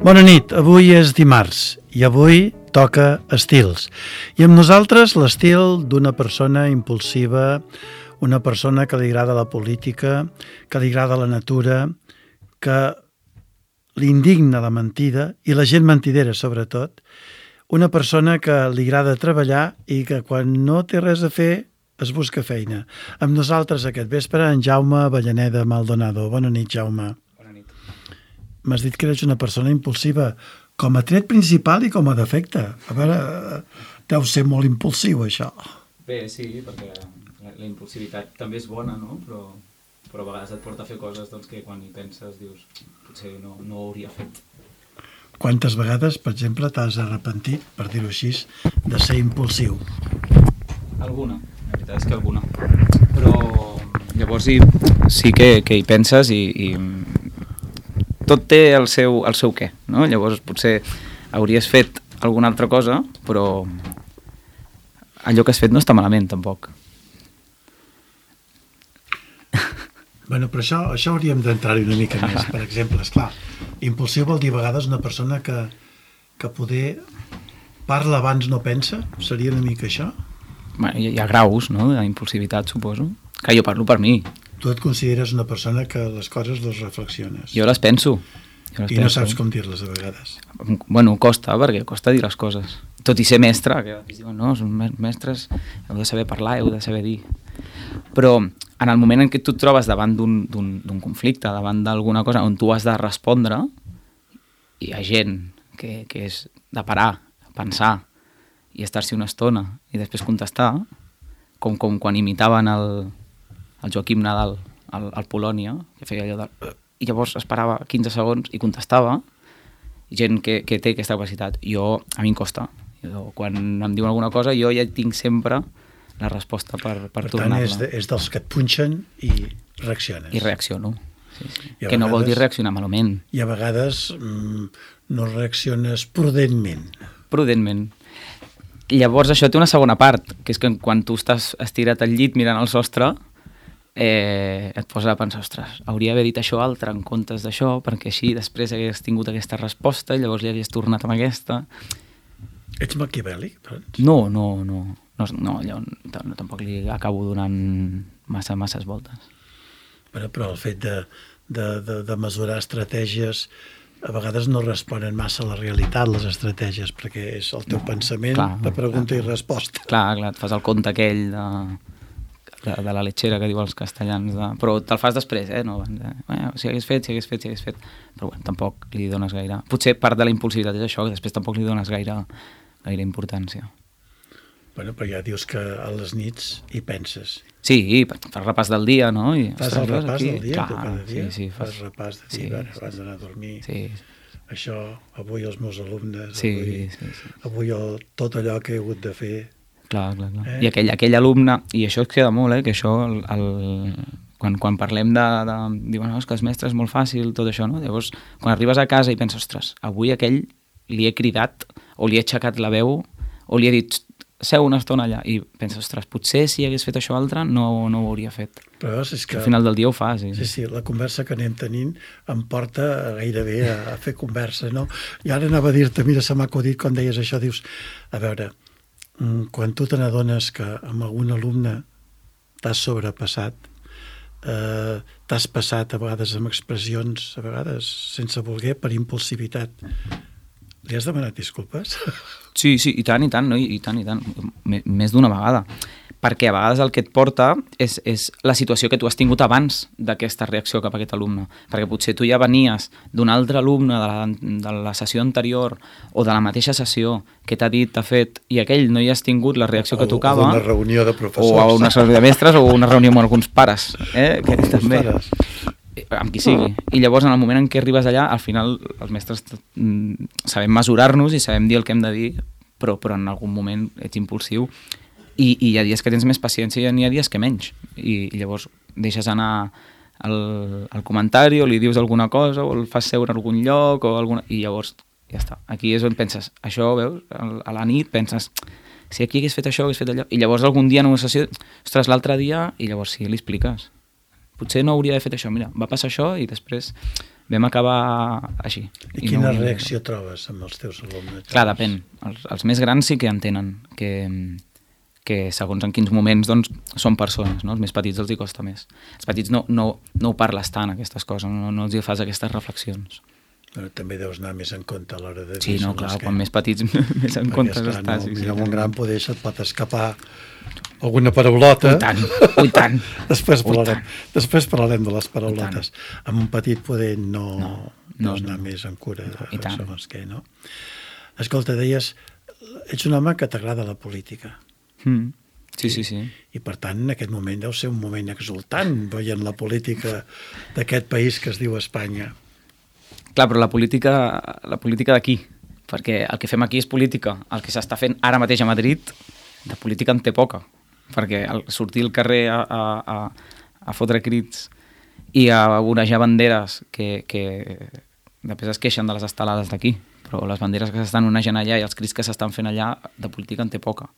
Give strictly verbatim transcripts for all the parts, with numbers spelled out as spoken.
Bona nit, avui és dimarts i avui toca estils. I amb nosaltres l'estil d'una persona impulsiva, una persona que li agrada la política, que li agrada la natura, que li indigna la mentida i la gent mentidera sobretot, una persona que li agrada treballar i que quan no té res a fer es busca feina. Amb nosaltres aquest vespre en Jaume Avellaneda Maldonado. Bona nit, Jaume. Bona nit. M'has dit que eres una persona impulsiva com a tret principal i com a defecte. A veure, deu ser molt impulsiu, això. Bé, sí, perquè la, la impulsivitat també és bona, no? Però, però a vegades et porta a fer coses doncs, que quan hi penses dius potser no, no ho hauria fet. Quantes vegades, per exemple, t'has arrepentit, per dir-ho així, de ser impulsiu? Alguna, la veritat és que alguna. Però llavors hi, sí que, que hi penses i, i tot té el seu, el seu què, no? Llavors potser hauries fet alguna altra cosa, però allò que has fet no està malament, tampoc. Bueno, però això, això hauríem d'entrar-hi una mica més. Per exemple, esclar, impulsiu vol dir a vegades una persona que, que poder parla abans no pensa? Seria una mica això? Bueno, hi, hi ha graus, no?, d'impulsivitat, suposo. Que jo parlo per mi. Tu et consideres una persona que les coses les reflexiones. Jo les penso. Jo les I penso. no saps com dir-les a vegades. Bueno, costa, perquè costa dir les coses. Tot i ser mestre, que diuen, no, són mestres, heu de saber parlar, heu de saber dir. Però en el moment en què tu et trobes davant d'un conflicte, davant d'alguna cosa on tu has de respondre, hi ha gent que, que és de parar, pensar i estar-s'hi una estona i després contestar, com, com quan imitaven el, el Joaquim Nadal al, al Polònia, que feia allò de... i llavors esperava quinze segons i contestava, gent que, que té aquesta capacitat. Jo, a mi em costa. Jo, quan em diuen alguna cosa, jo ja tinc sempre la resposta per, per, per tornar-la. Per tant, és, de, és dels que et punxen i reacciones. I reacciono. Sí, sí. Que vegades, no vol dir reaccionar malament. I a vegades mm, no reacciones prudentment. Prudentment. Llavors això té una segona part, que és que quan tu estàs estirat al llit mirant el sostre, eh, et posa a pensar, ostres, hauria d'haver dit això altre en comptes d'això, perquè així després hagués tingut aquesta resposta i llavors ja hagués tornat amb aquesta. Ets maquiavèlic, doncs? No, no, no. No, no, allò, no, tampoc li acabo donant massa, masses voltes. Però, però el fet de, de, de, de mesurar estratègies a vegades no responen massa a la realitat, les estratègies, perquè és el teu no, pensament, clar, de pregunta clar, i resposta. Clar, clar, et fas el conte aquell de, de, de la letxera que diu els castellans, de, però te'l fas després, eh? No, de, bueno, si hagués fet, si hagués fet, si hagués fet... Però bueno, tampoc li dones gaire... Potser part de la impulsivitat és això, que després tampoc li dones gaire, gaire importància. Bueno, però ja dius que a les nits hi penses. Sí, fas repàs del dia, no? I, fas el repàs aquí? del dia, clar, tu cada dia? Sí, sí, fas... fas repàs de dir, sí, abans sí, d'anar a dormir. Sí. Això, avui els meus alumnes, sí, avui, sí, sí. avui el, tot allò que he hagut de fer. Clar, clar, clar. Eh? I aquell, aquell alumne, i això es queda molt, eh? Que això, el, el, quan, quan parlem de... de diuen, no, és que els mestres és molt fàcil, tot això, no? Llavors, quan arribes a casa i penses, ostres, avui aquell li he cridat, o li he aixecat la veu, o li he dit... seu una estona allà i penses, ostres, potser si hagués fet això altre no, no ho hauria fet. Però és que... Al final del dia ho fas. Sí, sí, sí, la conversa que anem tenint em porta gairebé a, a fer conversa, no? I ara anava a dir-te, mira, se m'ha acudit quan deies això, dius, a veure, quan tu te n'adones que amb algun alumne t'has sobrepassat, eh, t'has passat a vegades amb expressions, a vegades sense voler, per impulsivitat, li has demanat disculpes? Sí, sí, i tant, i tant, no? I, i tant, i tant, M més d'una vegada. Perquè a vegades el que et porta és, és la situació que tu has tingut abans d'aquesta reacció cap a aquest alumne. Perquè potser tu ja venies d'un altre alumne de la, de la sessió anterior o de la mateixa sessió que t'ha dit, t'ha fet, i aquell no hi has tingut la reacció que tocava. O d'una reunió de professors. O a una reunió de mestres o una reunió amb alguns pares. Eh? Que també... pares. Amb qui sigui. I llavors, en el moment en què arribes allà, al final els mestres mm, sabem mesurar-nos i sabem dir el que hem de dir, però, però en algun moment ets impulsiu i, i hi ha dies que tens més paciència i hi ha dies que menys. I, i llavors deixes anar el, el comentari o li dius alguna cosa o el fas seure en algun lloc o alguna... i llavors ja està. Aquí és on penses, això, veus, a la nit penses, si aquí hagués fet això, hagués fet allò, i llavors algun dia en una sessió, ostres, l'altre dia, i llavors sí, li expliques. Potser no hauria d'haver fet això, mira, va passar això i després vam acabar així. I, I quina no, reacció trobes amb els teus alumnes? Clar, depèn. Els, els més grans sí que entenen que, que segons en quins moments doncs, són persones, no? Els més petits els hi costa més. Els petits no, no, no ho parles tant, aquestes coses, no, no els hi fas aquestes reflexions. Però també deus anar més en compte a l'hora de dir... Sí, no, clar, quan més petits més en compte estàs. No, sí, sí, amb un gran poder se't pot escapar alguna paraulota. Ui tant, ui tant. Després, parlarem, després parlarem de les paraulotes. Amb un petit poder no, no, no anar no. més en cura de no, segons què, no? Escolta, deies, ets un home que t'agrada la política. Mm. Sí, sí, sí. I, per tant, en aquest moment deu ser un moment exultant veient la política d'aquest país que es diu Espanya. Clar, però la política, la política d'aquí, perquè el que fem aquí és política. El que s'està fent ara mateix a Madrid, de política en té poca, perquè el, sortir al carrer a, a, a, a fotre crits i a onejar banderes que, que després es queixen de les estelades d'aquí, però les banderes que s'estan onejant allà i els crits que s'estan fent allà, de política en té poca,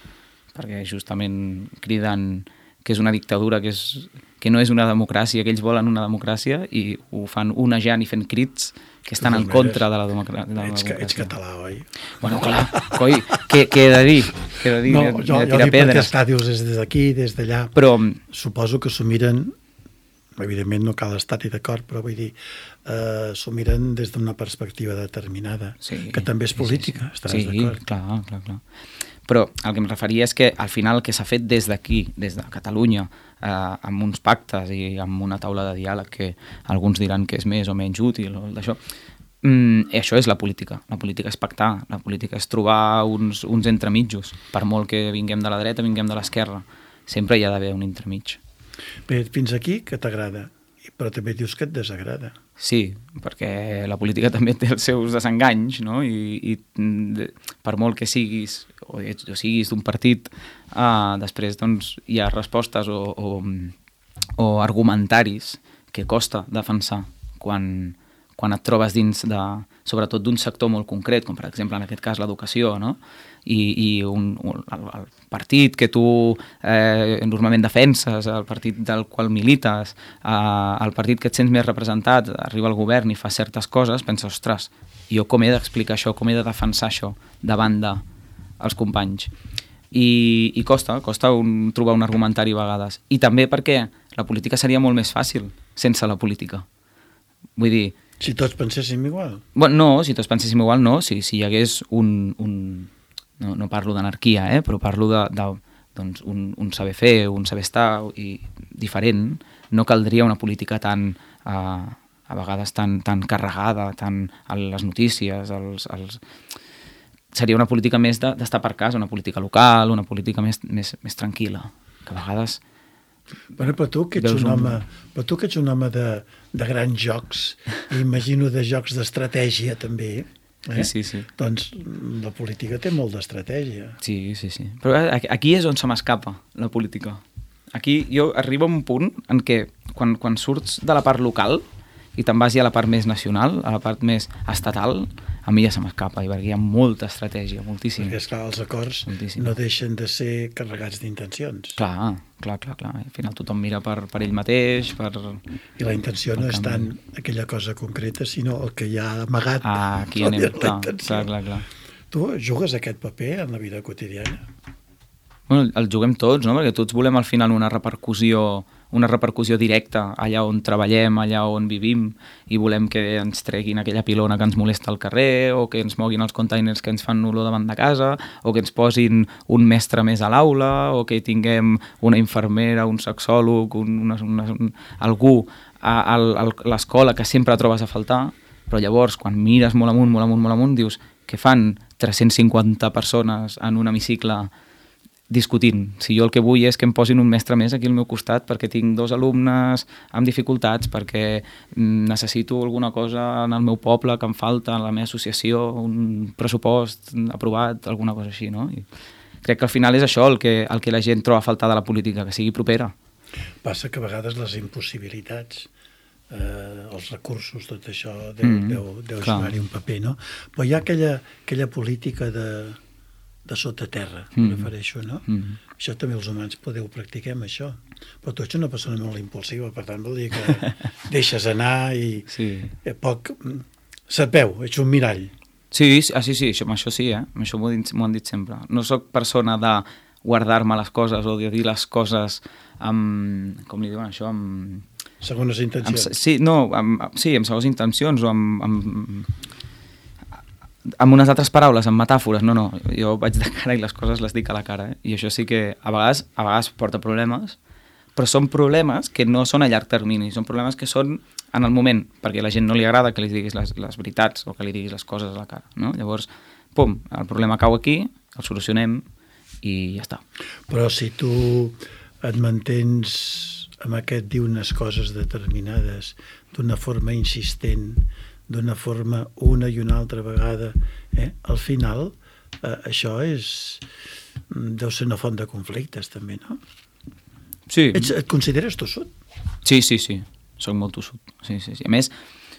perquè justament criden que és una dictadura, que, és, que no és una democràcia, que ells volen una democràcia i ho fan onejant i fent crits que estan en contra de la, democrà de la ets, democràcia. Ets català, oi? Bueno, clar, coi, què, què he de dir? Què he de dir? No, de, jo, de jo dic pedres. perquè esclar, dius des d'aquí, des d'allà. Però suposo que s'ho miren, evidentment no cal estar-hi d'acord, però vull dir, eh, s'ho miren des d'una perspectiva determinada, sí, que també és política, sí, sí. estaràs sí, d'acord? Sí, clar, clar, clar. Però el que em referia és que al final el que s'ha fet des d'aquí, des de Catalunya, eh, amb uns pactes i amb una taula de diàleg que alguns diran que és més o menys útil o d'això, mm, això és la política. La política és pactar, la política és trobar uns, uns entremitjos. Per molt que vinguem de la dreta, vinguem de l'esquerra, sempre hi ha d'haver un entremig. Bé, fins aquí que t'agrada, però també dius que et desagrada. Sí, perquè la política també té els seus desenganys, no? I, i per molt que siguis o, o siguis d'un partit, eh, després doncs, hi ha respostes o, o, o argumentaris que costa defensar quan, quan et trobes dins de, sobretot d'un sector molt concret, com per exemple en aquest cas l'educació, no? I, i un, un, el, el partit que tu eh, normalment defenses, el partit del qual milites, eh, el partit que et sents més representat, arriba al govern i fa certes coses, penses, ostres, jo com he d'explicar això, com he de defensar això davant dels companys? I, i costa, costa un, trobar un argumentari a vegades. I també perquè la política seria molt més fàcil sense la política. Vull dir... Si tots penséssim igual? Bueno, no, si tots penséssim igual no, si, si hi hagués un... un no, no parlo d'anarquia, eh, però parlo de, de doncs, un, un saber fer, un saber estar i diferent, no caldria una política tan... Eh, a vegades tan, tan carregada, tan a les notícies, als... als... seria una política més d'estar per casa, una política local, una política més, més, més tranquil·la, que a vegades... Bueno, però tu que ets un home, però tu que ets un home de, de grans jocs, imagino de jocs d'estratègia també, eh? Sí, sí, sí. Doncs la política té molt d'estratègia. Sí, sí, sí. Però aquí és on se m'escapa la política. Aquí jo arribo a un punt en què quan, quan surts de la part local i te'n vas ja a la part més nacional, a la part més estatal, a mi ja se m'escapa, perquè hi ha molta estratègia, moltíssim. Perquè, esclar, els acords moltíssim. No deixen de ser carregats d'intencions. Clar, clar, clar, clar. Al final tothom mira per, per ell mateix, per... I la intenció no és tant aquella cosa concreta, sinó el que hi ha amagat. Ah, aquí anem, clar, clar, clar, clar. Tu jugues aquest paper en la vida quotidiana? Bueno, el juguem tots, no? Perquè tots volem al final una repercussió una repercussió directa allà on treballem, allà on vivim, i volem que ens treguin aquella pilona que ens molesta al carrer, o que ens moguin els containers que ens fan olor davant de casa, o que ens posin un mestre més a l'aula, o que tinguem una infermera, un sexòleg, un, una, una, un, algú a, a, a l'escola que sempre trobes a faltar, però llavors, quan mires molt amunt, molt amunt, molt amunt, dius que fan tres-cents cinquanta persones en un hemicicle discutint. Si jo el que vull és que em posin un mestre més aquí al meu costat perquè tinc dos alumnes amb dificultats, perquè necessito alguna cosa en el meu poble que em falta, en la meva associació, un pressupost aprovat, alguna cosa així, no? I crec que al final és això el que, el que la gent troba a faltar de la política, que sigui propera. Passa que a vegades les impossibilitats, eh, els recursos, tot això, deu, mm, deu, deu jugar-hi un paper, no? Però hi ha aquella, aquella política de de sota terra, Mm. prefereixo, no? Mm. Això també els humans podeu practiquem, això. Però tu ets una persona molt impulsiva, per tant vol dir que deixes anar i Sí. eh, poc... Sapeu, ets un mirall. Sí, sí, ah, sí, sí, això, amb això sí, eh? Amb això m'ho han dit- m'ho han dit sempre. No sóc persona de guardar-me les coses o de dir les coses amb... Com li diuen això? Amb... Segones amb intencions. sí, no, amb, sí, amb segones intencions o amb, amb, amb unes altres paraules, amb metàfores. No, no, jo vaig de cara i les coses les dic a la cara. Eh? I això sí que a vegades, a vegades porta problemes, però són problemes que no són a llarg termini, són problemes que són en el moment, perquè a la gent no li agrada que li diguis les, les veritats o que li diguis les coses a la cara. No? Llavors, pum, el problema cau aquí, el solucionem i ja està. Però si tu et mantens amb aquest dir unes coses determinades d'una forma insistent, d'una forma una i una altra vegada, eh? al final eh, això és deu ser una font de conflictes també, no? Sí, Ets, et consideres tossut? sí, sí, sí. Soc molt tossut. Sí, sí, sí. A més,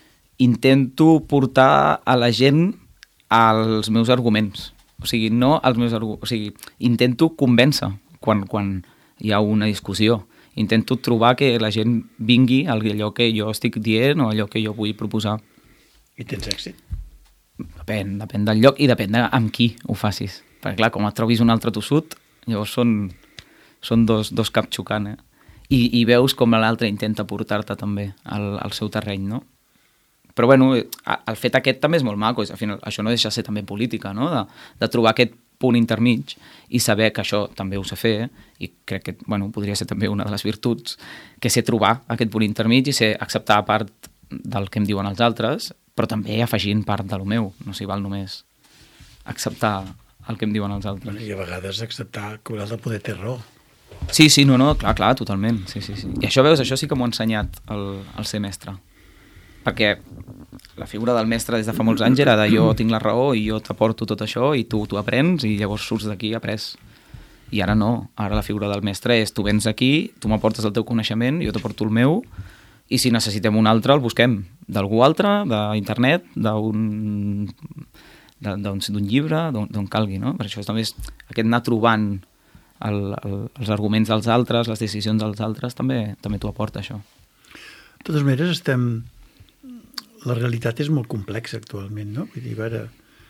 intento portar a la gent als meus arguments. O sigui, no als meus arguments. O sigui, intento convèncer quan, quan hi ha una discussió. Intento trobar que la gent vingui a allò que jo estic dient o allò que jo vull proposar. I tens èxit? Depèn, depèn del lloc i depèn de amb qui ho facis. Perquè, clar, com et trobis un altre tossut, llavors són, són dos, dos caps xocant, eh? I, i veus com l'altre intenta portar-te també al, al seu terreny, no? Però, bueno, el fet aquest també és molt maco, al final això no deixa de ser també política, no? De, de trobar aquest punt intermig i saber que això també ho sé fer, i crec que, bueno, podria ser també una de les virtuts, que sé trobar aquest punt intermig i sé acceptar part del que em diuen els altres, però també afegint part de lo meu, no s'hi val només acceptar el que em diuen els altres. Bueno, i a vegades acceptar que l'altre poder té raó. Sí, sí, no, no, clar, clar, totalment. Sí, sí, sí. I això, veus, això sí que m'ho ha ensenyat el, el ser mestre. Perquè la figura del mestre des de fa molts anys era de jo tinc la raó i jo t'aporto tot això i tu t'ho aprens i llavors surts d'aquí après. I ara no, ara la figura del mestre és tu vens aquí, tu m'aportes el teu coneixement, jo t'aporto el meu i si necessitem un altre el busquem d'algú altre, d'internet, d'un d'un llibre, d'on calgui, no? Per això també és aquest anar trobant el, el, els arguments dels altres, les decisions dels altres, també també t'ho aporta això. De totes maneres, estem... La realitat és molt complexa actualment, no? Vull dir, a veure,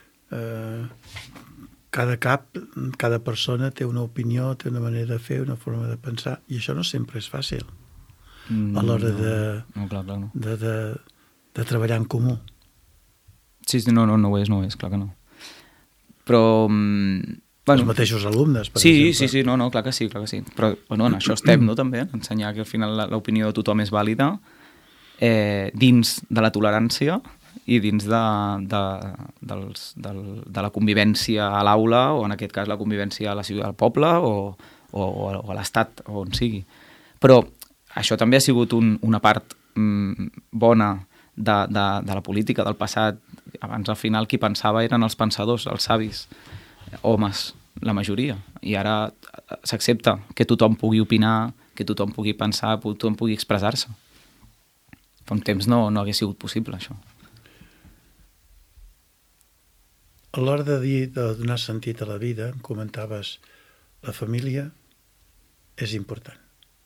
eh, cada cap, cada persona té una opinió, té una manera de fer, una forma de pensar, i això no sempre és fàcil Mm, a l'hora no, de, no, clar, clar, no. de, de, de treballar en comú. Sí, sí, no, no, no ho és, no ho és, clar que no. Però... Mm, bueno, Els mateixos alumnes, per sí, exemple. sí, sí, no, no, clar que sí, clar que sí. Però, bueno, en això estem, no, també, en ensenyar que al final l'opinió de tothom és vàlida, eh, dins de la tolerància i dins de, de, dels, del, de la convivència a l'aula, o en aquest cas la convivència a la ciutat, al poble, o, o, o a l'estat, o on sigui. Però això també ha sigut un, una part mm, bona de, de, de la política del passat. Abans, al final, qui pensava eren els pensadors, els savis, homes, la majoria. I ara s'accepta que tothom pugui opinar, que tothom pugui pensar, que tothom pugui expressar-se. Fa un temps no, no hagués sigut possible, això. A l'hora de dir, de donar sentit a la vida, em comentaves, la família és important.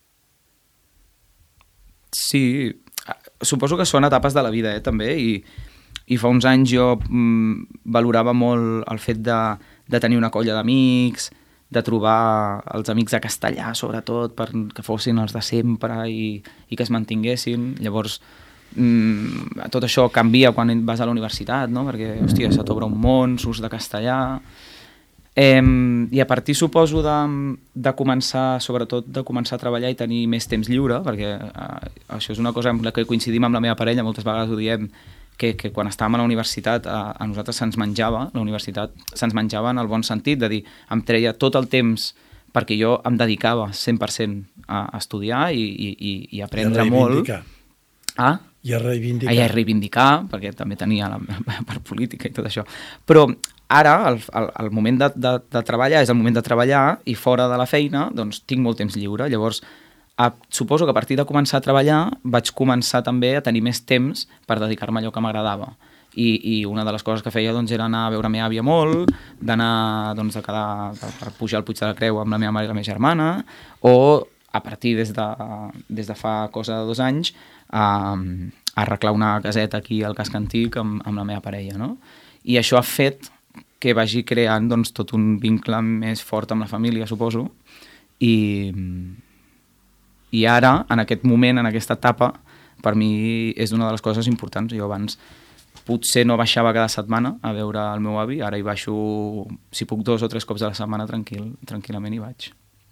Sí, suposo que són etapes de la vida, eh, també, i, i fa uns anys jo mm, valorava molt el fet de, de tenir una colla d'amics, de trobar els amics de castellà, sobretot, per que fossin els de sempre i, i que es mantinguessin. Llavors, mm, tot això canvia quan vas a la universitat, no? Perquè, hòstia, se t'obre un món, surts de castellà... Eh, I a partir, suposo, de, de començar, sobretot de començar a treballar i tenir més temps lliure, perquè eh, això és una cosa amb la que coincidim amb la meva parella, moltes vegades ho diem, que, que quan estàvem a la universitat a, a nosaltres se'ns menjava, la universitat se'ns menjava en el bon sentit, de dir, em treia tot el temps perquè jo em dedicava cent per cent a, a estudiar i, i, i aprendre I a molt. Ah? I a reivindicar. I a reivindicar, perquè també tenia la part política i tot això. Però ara, el, el, el moment de, de, de treballar és el moment de treballar i fora de la feina, doncs tinc molt temps lliure. Llavors, a, suposo que a partir de començar a treballar vaig començar també a tenir més temps per dedicar-me a allò que m'agradava. I, i una de les coses que feia doncs, era anar a veure la meva àvia molt, d'anar doncs, a quedar, per pujar al Puig de la Creu amb la meva mare i la meva germana, o a partir des de, des de fa cosa de dos anys a, a arreglar una caseta aquí al casc antic amb, amb la meva parella, no? I això ha fet que vagi creant doncs, tot un vincle més fort amb la família, suposo, i, i ara, en aquest moment, en aquesta etapa, per mi és una de les coses importants. Jo abans potser no baixava cada setmana a veure el meu avi, ara hi baixo, si puc, dos o tres cops a la setmana tranquil, tranquil·lament hi vaig.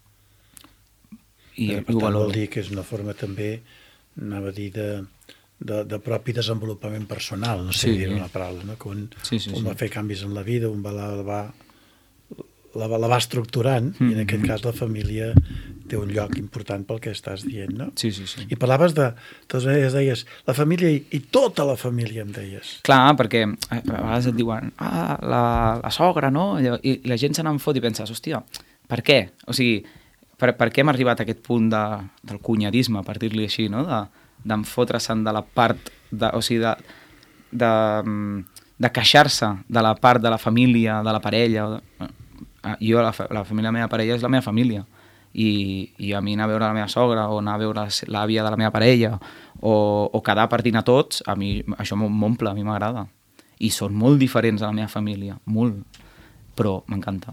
I, per tant, vol dir que és una forma també, anava a dir, de, de, de propi desenvolupament personal, no sé sí, dir una paraula, no? Que un, sí, sí, un sí. va fer canvis en la vida, un va la, va, la, la va estructurant, mm-hmm. i en aquest cas la família té un lloc important pel que estàs dient, no? Sí, sí, sí. I parlaves de, totes vegades deies, la família i, i tota la família, em deies. Clar, perquè a vegades et diuen, ah, la, la sogra, no? I la gent se n'en fot i penses, hòstia, per què? O sigui, per, per què hem arribat a aquest punt de, del cunyadisme, per dir-li així, no? De, d'enfotre-se'n de la part, de, o sigui, de, de, de queixar-se de la part de la família, de la parella. De, jo, la, la família de la meva parella és la meva família. I, i a mi anar a veure la meva sogra o anar a veure l'àvia de la meva parella o, o quedar per dinar tots, a mi això m'omple, a mi m'agrada. I són molt diferents a la meva família, molt, però m'encanta.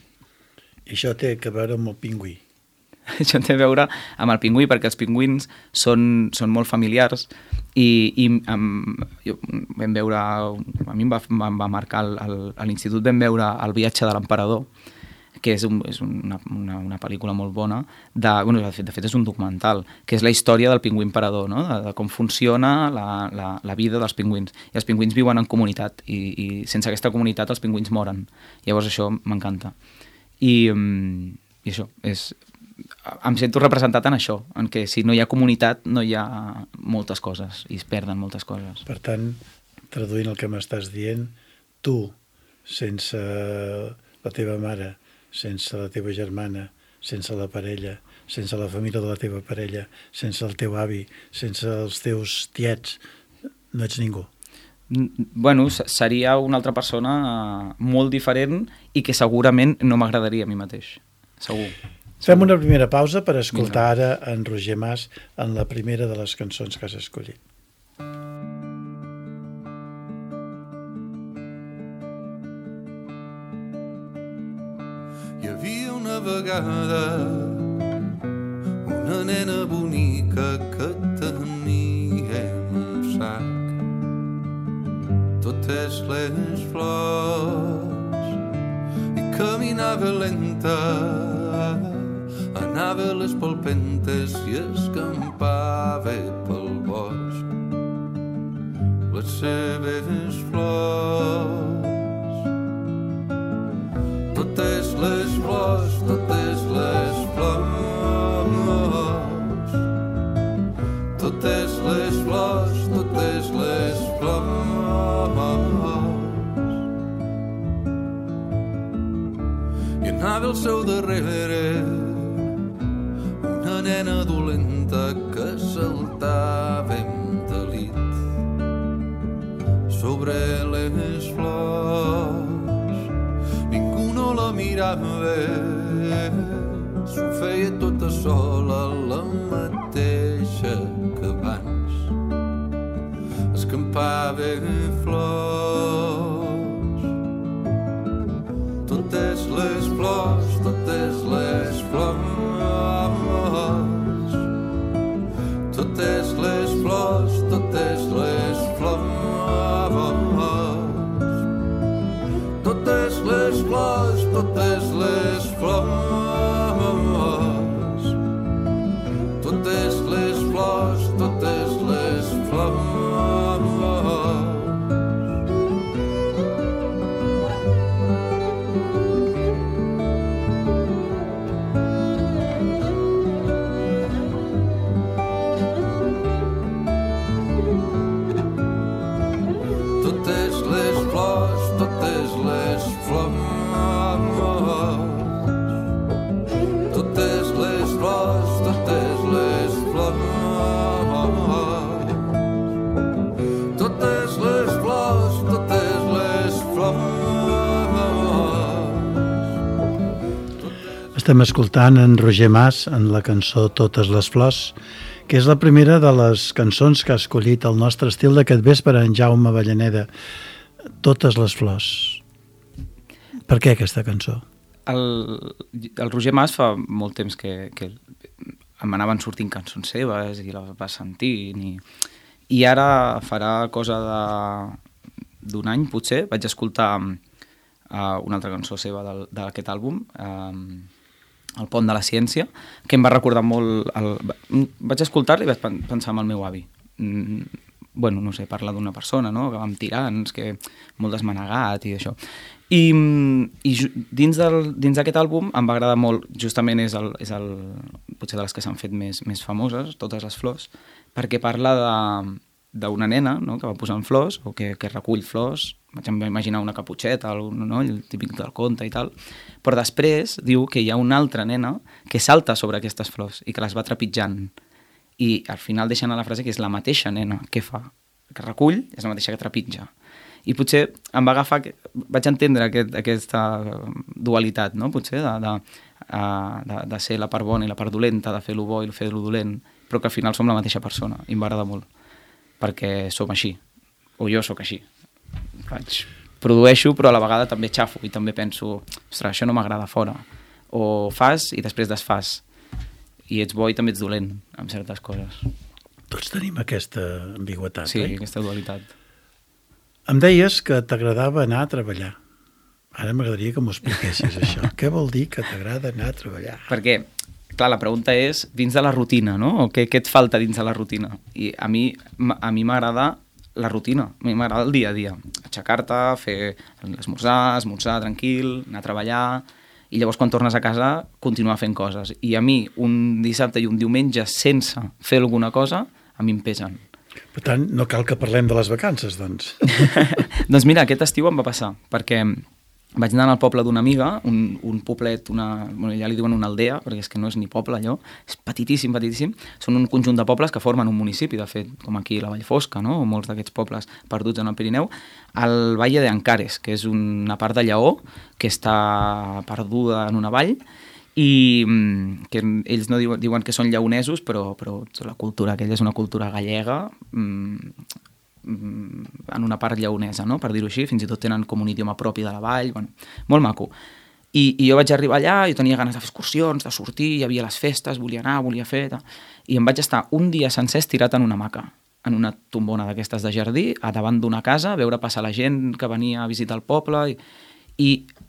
I això té a veure amb el pingüí? Això té a veure amb el pingüí, perquè els pingüins són, són molt familiars i, i amb, jo, vam veure, a mi em va, em va marcar el, el, a l'institut vam veure El viatge de l'emperador, que és, un, és una, una, una pel·lícula molt bona, de, bueno, de, fet, de fet és un documental, que és la història del pingüí emperador, no? de, de com funciona la, la, la vida dels pingüins. I els pingüins viuen en comunitat i, i sense aquesta comunitat els pingüins moren. Llavors això m'encanta. I, i això, és, em sento representat en això, en què si no hi ha comunitat no hi ha moltes coses i es perden moltes coses. Per tant, traduint el que m'estàs dient, tu, sense la teva mare, sense la teva germana, sense la parella, sense la família de la teva parella, sense el teu avi, sense els teus tiets, no ets ningú. Bueno, seria una altra persona molt diferent i que segurament no m'agradaria a mi mateix, segur. Fem una primera pausa per escoltar ara en Roger Mas en la primera de les cançons que has escollit. Hi havia una vegada una nena bonica que tenia en un sac totes les flors i caminava lenta, anava a les palpentes i escampava pel bosc les seves flors. Totes les flors, totes les flors, totes les flors, totes les flors. I anava al seu darrere una nena dolenta que saltava amb delit sobre les flors. Ningú no la mirava, s'ho feia tota sola, la mateixa que abans. Escampava flors, totes les flors, totes les flors, totes les flors, totes les flors, totes les flors, totes les flors, totes les flors, totes les flors. Estem escoltant en Roger Mas en la cançó Totes les flors, que és la primera de les cançons que ha escollit el nostre estil d'aquest vespre, en Jaume Avellaneda. Totes les flors. Per què aquesta cançó? El, el Roger Mas fa molt temps que, que m'anaven sortint cançons seves i les va sentint i, i ara farà cosa d'un any potser vaig escoltar uh, una altra cançó seva d'aquest àlbum, uh, El pont de la ciència, que em va recordar molt el... vaig escoltar-la i vaig pensar en el meu avi. Mm, bueno, no sé, parla d'una persona, no?, que va amb tirants, que molt desmanegat i això. I, i dins d'aquest àlbum em va agradar molt, justament és el, és el potser de les que s'han fet més, més famoses, Totes les flors, perquè parla d'una nena, no?, que va posant flors o que, que recull flors. Vaig imaginar una caputxeta, no?, el típic del conte i tal, però després diu que hi ha una altra nena que salta sobre aquestes flors i que les va trepitjant. I al final deixen a la frase que és la mateixa nena que fa, que recull, és la mateixa que trepitja. I potser em va agafar, vaig entendre aquest, aquesta dualitat, no?, potser de, de, de, de ser la part bona i la part dolenta, de fer lo bo i fer lo dolent, però que al final som la mateixa persona, i em va agradar molt, perquè som així, o jo sóc així. Faig, produeixo, però a la vegada també xafo i també penso, ostres, això no m'agrada fora. O fas i després desfas. I ets bo i també ets dolent amb certes coses. Tots tenim aquesta ambigüetat, sí, eh? Sí, aquesta dualitat. Em deies que t'agradava anar a treballar. Ara m'agradaria que m'ho expliquessis, això. Què vol dir que t'agrada anar a treballar? Perquè, clar, la pregunta és dins de la rutina, no? O què, què et falta dins de la rutina? I a mi a mi m'agrada la rutina, a mi m'agrada el dia a dia. Aixecar-te, fer l'esmorzar, esmorzar tranquil, anar a treballar, i llavors quan tornes a casa continuar fent coses. I a mi un dissabte i un diumenge sense fer alguna cosa, a mi em pesen. Per tant, no cal que parlem de les vacances, doncs. Doncs mira, aquest estiu em va passar, perquè vaig anar al poble d'una amiga, un, un poblet, una, bueno, ja li diuen una aldea, perquè és que no és ni poble allò, és petitíssim, petitíssim, són un conjunt de pobles que formen un municipi, de fet, com aquí la Vall Fosca, no?, o molts d'aquests pobles perduts en el Pirineu, al Valle de Ancares, que és una part de Lleó, que està perduda en una vall, i que ells no diuen, diuen que són lleonesos, però, però la cultura aquella és una cultura gallega, mmm, en una part lleonesa, no?, per dir-ho així, fins i tot tenen com un idioma propi de la vall, bueno, molt maco. I, i jo vaig arribar allà, jo tenia ganes de fer excursions, de sortir, hi havia les festes, volia anar, volia fer... Ta... I em vaig estar un dia sencer estirat en una hamaca, en una tombona d'aquestes de jardí, a davant d'una casa, veure passar la gent que venia a visitar el poble, i, i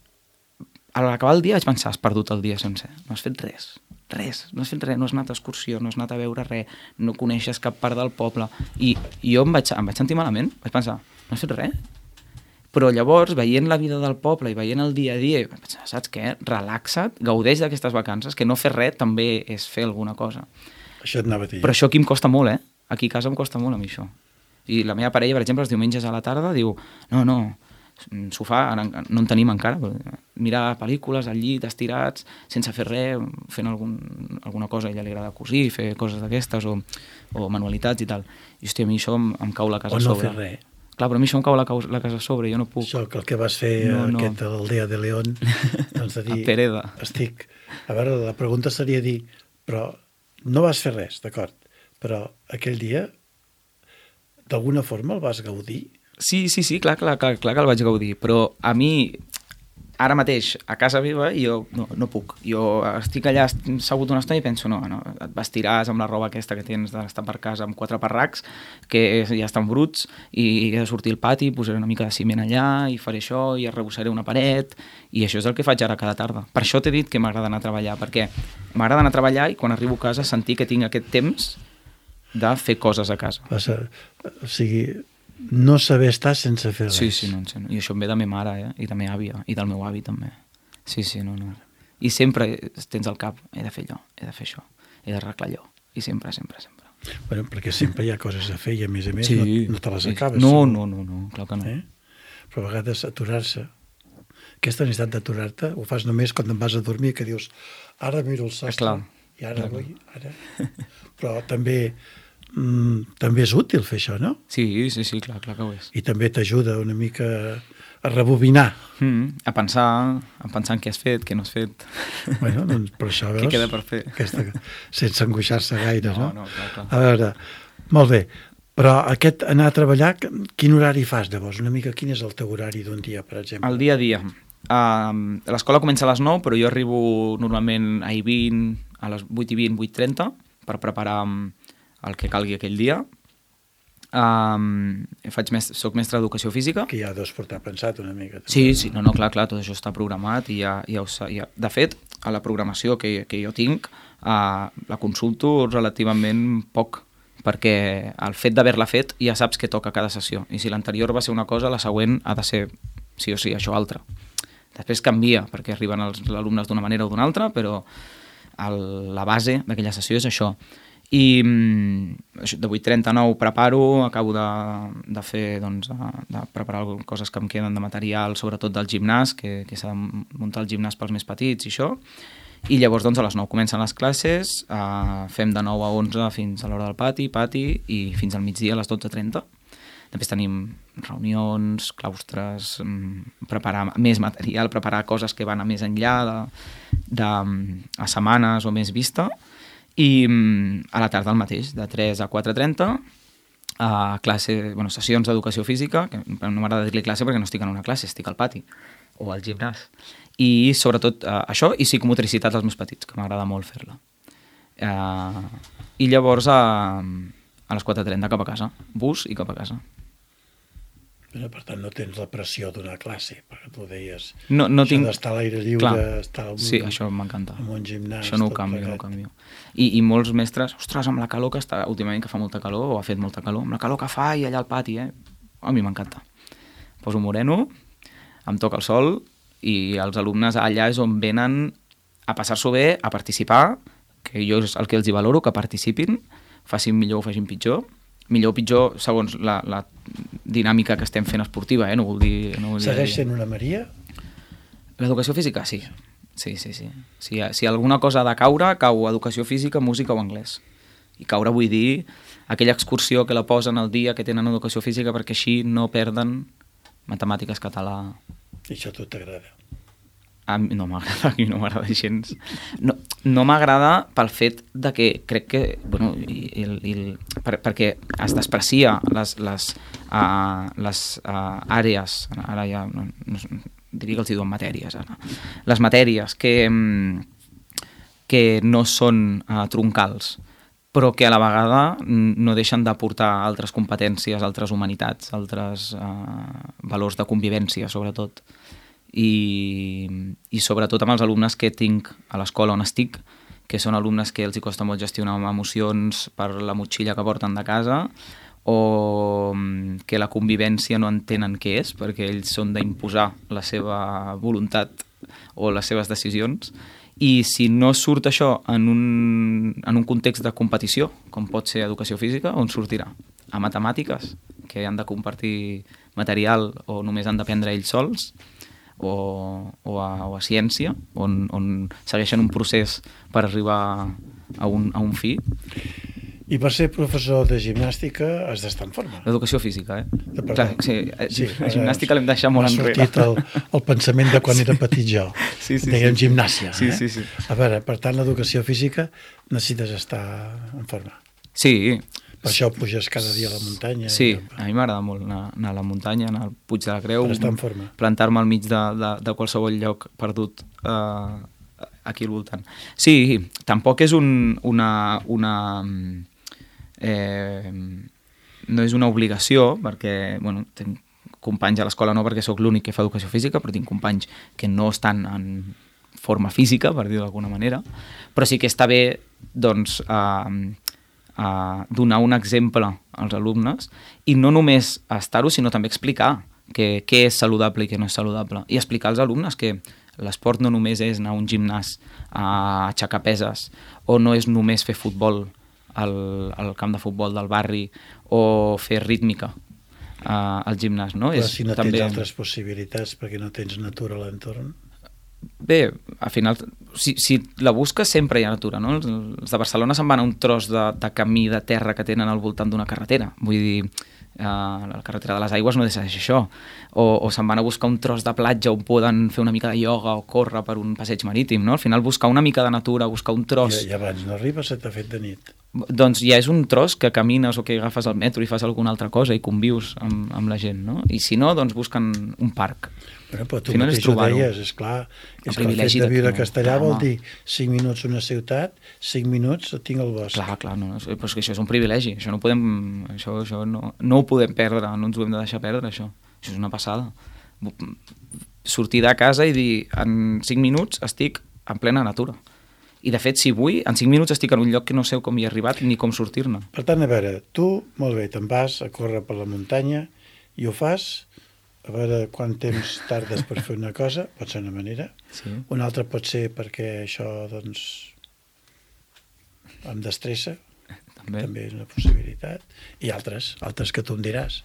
a l'acabar el dia vaig pensar, has perdut el dia sencer, no has fet res. Res, no has fet res, no has anat a excursió, no has anat a veure res, no coneixes cap part del poble. I, i jo em vaig, em vaig sentir malament, vaig pensar, no has fet res? Però llavors, veient la vida del poble i veient el dia a dia, vaig pensar, saps què? Relaxa't, gaudeix d'aquestes vacances, que no fer res també és fer alguna cosa. Això et anava a dir. Però això aquí em costa molt, eh? Aquí a casa em costa molt a mi això. I la meva parella, per exemple, els diumenges a la tarda diu, no, no, sofà, ara no en tenim encara, mirar pel·lícules al llit, estirats, sense fer res, fent algun, alguna cosa, a ella li agrada cosir, fer coses d'aquestes, o, o manualitats i tal. I hòstia, a mi això em, em cau la casa o a no sobre. Fer res. Clar, però a mi això em cau la, la casa a sobre, jo no puc. Això, que el que vas fer no, no. aquest a l'Aldea de León, doncs de dir... A Pereda. Estic... A veure, la pregunta seria dir, però no vas fer res, d'acord, però aquell dia, d'alguna forma el vas gaudir? Sí, sí, sí, clar, clar, clar, clar que el vaig gaudir, però a mi, ara mateix, a casa meva, jo no, no puc. Jo estic allà assegut una estona i penso, no, no, et vestiràs amb la roba aquesta que tens d'estar per casa amb quatre parracs, que ja estan bruts, i he de sortir al pati, posaré una mica de ciment allà, i faré això, i arrebossaré una paret, i això és el que faig ara cada tarda. Per això t'he dit que m'agrada anar a treballar, perquè m'agrada anar a treballar i quan arribo a casa sentir que tinc aquest temps de fer coses a casa. Passa, o sigui... no saber estar sense fer res. Sí, sí, no, no. I això em ve de la meva mare, eh? I de la meva àvia, i del meu avi també. Sí, sí, no, no. I sempre tens al cap, he de fer allò, he de fer això, he d'arreglar allò. I sempre, sempre, sempre. Bueno, perquè sempre hi ha coses a fer i a més a més sí, no, no te les acabes. No, no, no, no, clar que no. Eh? Però a vegades aturar-se, aquesta necessitat d'aturar-te ho fas només quan em vas a dormir, que dius, ara miro el sostre, clar, i ara clar, vull, ara... Però també... Mm, també és útil fer això, no? Sí, sí, sí, clar, clar que ho és. I també t'ajuda una mica a rebobinar. Mm, a pensar, a pensar en què has fet, què no has fet. Bueno, doncs per això veus... Què queda per fer? Aquesta, sense angoixar-se gaire, no? No, no, clar, clar. A veure, molt bé, però aquest anar a treballar, quin horari fas llavors? Una mica, quin és el teu horari d'un dia, per exemple? El dia a dia. Uh, l'escola comença a les nou, però jo arribo normalment a I vint, a les vuit i vint, vuit i trenta, per preparar el que calgui aquell dia. Um, faig mestre, soc mestre d'educació física. Que ja deus portar pensat una mica. També. Sí, sí, no, no, clar, clar, tot això està programat i ja, ja ho sa, ja. De fet, a la programació que, que jo tinc, uh, la consulto relativament poc, perquè el fet d'haver-la fet ja saps què toca cada sessió, i si l'anterior va ser una cosa, la següent ha de ser sí o sí, això altre. Després canvia, perquè arriben els alumnes d'una manera o d'una altra, però el, la base d'aquella sessió és això. I de vuit i trenta a nou preparo, acabo de, de fer, doncs, de, de preparar coses que em queden de material, sobretot del gimnàs, que, que s'ha de muntar el gimnàs pels més petits i això, i llavors doncs, a les nou comencen les classes, eh, fem de nou a onze fins a l'hora del pati, pati, i fins al migdia a les dotze i trenta. Després tenim reunions, claustres, preparar més material, preparar coses que van a més enllà de, de a setmanes o més vista, i a la tarda el mateix, de tres a quatre i trenta, a classe, bueno, sessions d'educació física, que no m'agrada dir-li classe perquè no estic en una classe, estic al pati o al gimnàs. I sobretot eh, això i psicomotricitat als més petits, que m'agrada molt fer-la. Eh, I llavors a, a les quatre i trenta cap a casa, bus i cap a casa. Bueno, per tant, no tens la pressió d'una classe, perquè tu deies, no, no això tinc... d'estar a l'aire lliure, Clar. estar en un, sí, això m'encanta. en un gimnàs... Això no ho canvio, no ho canvio. I, I molts mestres, ostres, amb la calor que està, últimament que fa molta calor, o ha fet molta calor, amb la calor que fa i allà al pati, eh? A mi m'encanta. Poso moreno, em toca el sol, i els alumnes allà és on venen a passar-s'ho bé, a participar, que jo és el que els hi valoro, que participin, facin millor o facin pitjor, millor o pitjor segons la, la dinàmica que estem fent esportiva, eh? No vol dir... No vol dir... Segueix sent una Maria? L'educació física, sí. Sí, sí, sí. Si, si alguna cosa ha de caure, cau educació física, música o anglès. I caure vull dir aquella excursió que la posen el dia que tenen educació física perquè així no perden matemàtiques, català... I això a tu t'agrada? A mi no m'agrada, a mi no m'agrada gens. No, no m'agrada pel fet de que crec que, bueno, i, i, i, per, perquè es desprecia les, les, uh, les uh, àrees, ara ja no, no, diria que els diuen matèries, ara. Les matèries que, que no són uh, troncals, però que a la vegada no deixen d'aportar altres competències, altres humanitats, altres uh, valors de convivència, sobretot. I, i sobretot amb els alumnes que tinc a l'escola on estic, que són alumnes que els hi costa molt gestionar emocions per la motxilla que porten de casa, o que la convivència no entenen què és, perquè ells són d'imposar la seva voluntat o les seves decisions, i si no surt això en un, en un context de competició, com pot ser educació física, on sortirà? A matemàtiques, que han de compartir material o només han d'aprendre ells sols, o, o, a, o a ciència, on, on segueixen un procés per arribar a un, a un fi. I per ser professor de gimnàstica has d'estar en forma. L'educació física, eh? De Clar, sí, sí, la gimnàstica l'hem deixat molt enrere. Ha sortit el, el pensament de quan era petit jo. Sí, sí, Dèiem sí. gimnàsia. Sí, eh? sí, sí. A veure, per tant, l'educació física necessites estar en forma. Sí. Per això puges cada dia a la muntanya. Sí, i... a mi m'agrada molt anar, anar a la muntanya, anar al Puig de la Creu, per estar en forma. Plantar-me al mig de, de, de qualsevol lloc perdut eh, aquí al voltant. Sí, tampoc és un, una... una eh, no és una obligació, perquè bueno, tinc companys a l'escola no perquè sóc l'únic que fa educació física, però tinc companys que no estan en forma física, per dir-ho d'alguna manera, però sí que està bé doncs, eh, a donar un exemple als alumnes i no només estar-ho, sinó també explicar que, què és saludable i què no és saludable. I explicar als alumnes que l'esport no només és anar a un gimnàs a aixecar peses, o no és només fer futbol al, al camp de futbol del barri, o fer rítmica uh, al gimnàs. No? Però és si no també... tens altres possibilitats perquè no tens natura a l'entorn... Bé, al final, si, si la busques sempre hi ha natura, no? Els de Barcelona se'n van a un tros de, de camí de terra que tenen al voltant d'una carretera. Vull dir, Uh, la carretera de les aigües no decideix això, o, o se'n van a buscar un tros de platja on poden fer una mica de ioga o córrer per un passeig marítim, no? Al final buscar una mica de natura, buscar un tros... I, i abans no arribes, se t'ha fet de nit. Doncs ja és un tros que camines o que agafes el metro i fas alguna altra cosa i convius amb, amb la gent, no? I si no, doncs busquen un parc. Bueno, però tu mateix ho deies, esclar, és que el fet de viure a Castellà vol dir cinc minuts a una ciutat, cinc minuts tinc el bosc. Clar, clar, no, però és que això és un privilegi, això no podem, això, això no, no ho podem perdre, no ens ho hem de deixar perdre, això. Això és una passada. Sortir de casa i dir, en cinc minuts estic en plena natura. I de fet, si vull, en cinc minuts estic en un lloc que no sé com hi he arribat ni com sortir-ne. Per tant, a veure, tu, molt bé, te'n vas a córrer per la muntanya i ho fas, a veure quant temps tardes per fer una cosa, pot ser una manera, sí. Una altra pot ser perquè això, doncs, em destressa, també, també és una possibilitat, i altres, altres que tu em diràs.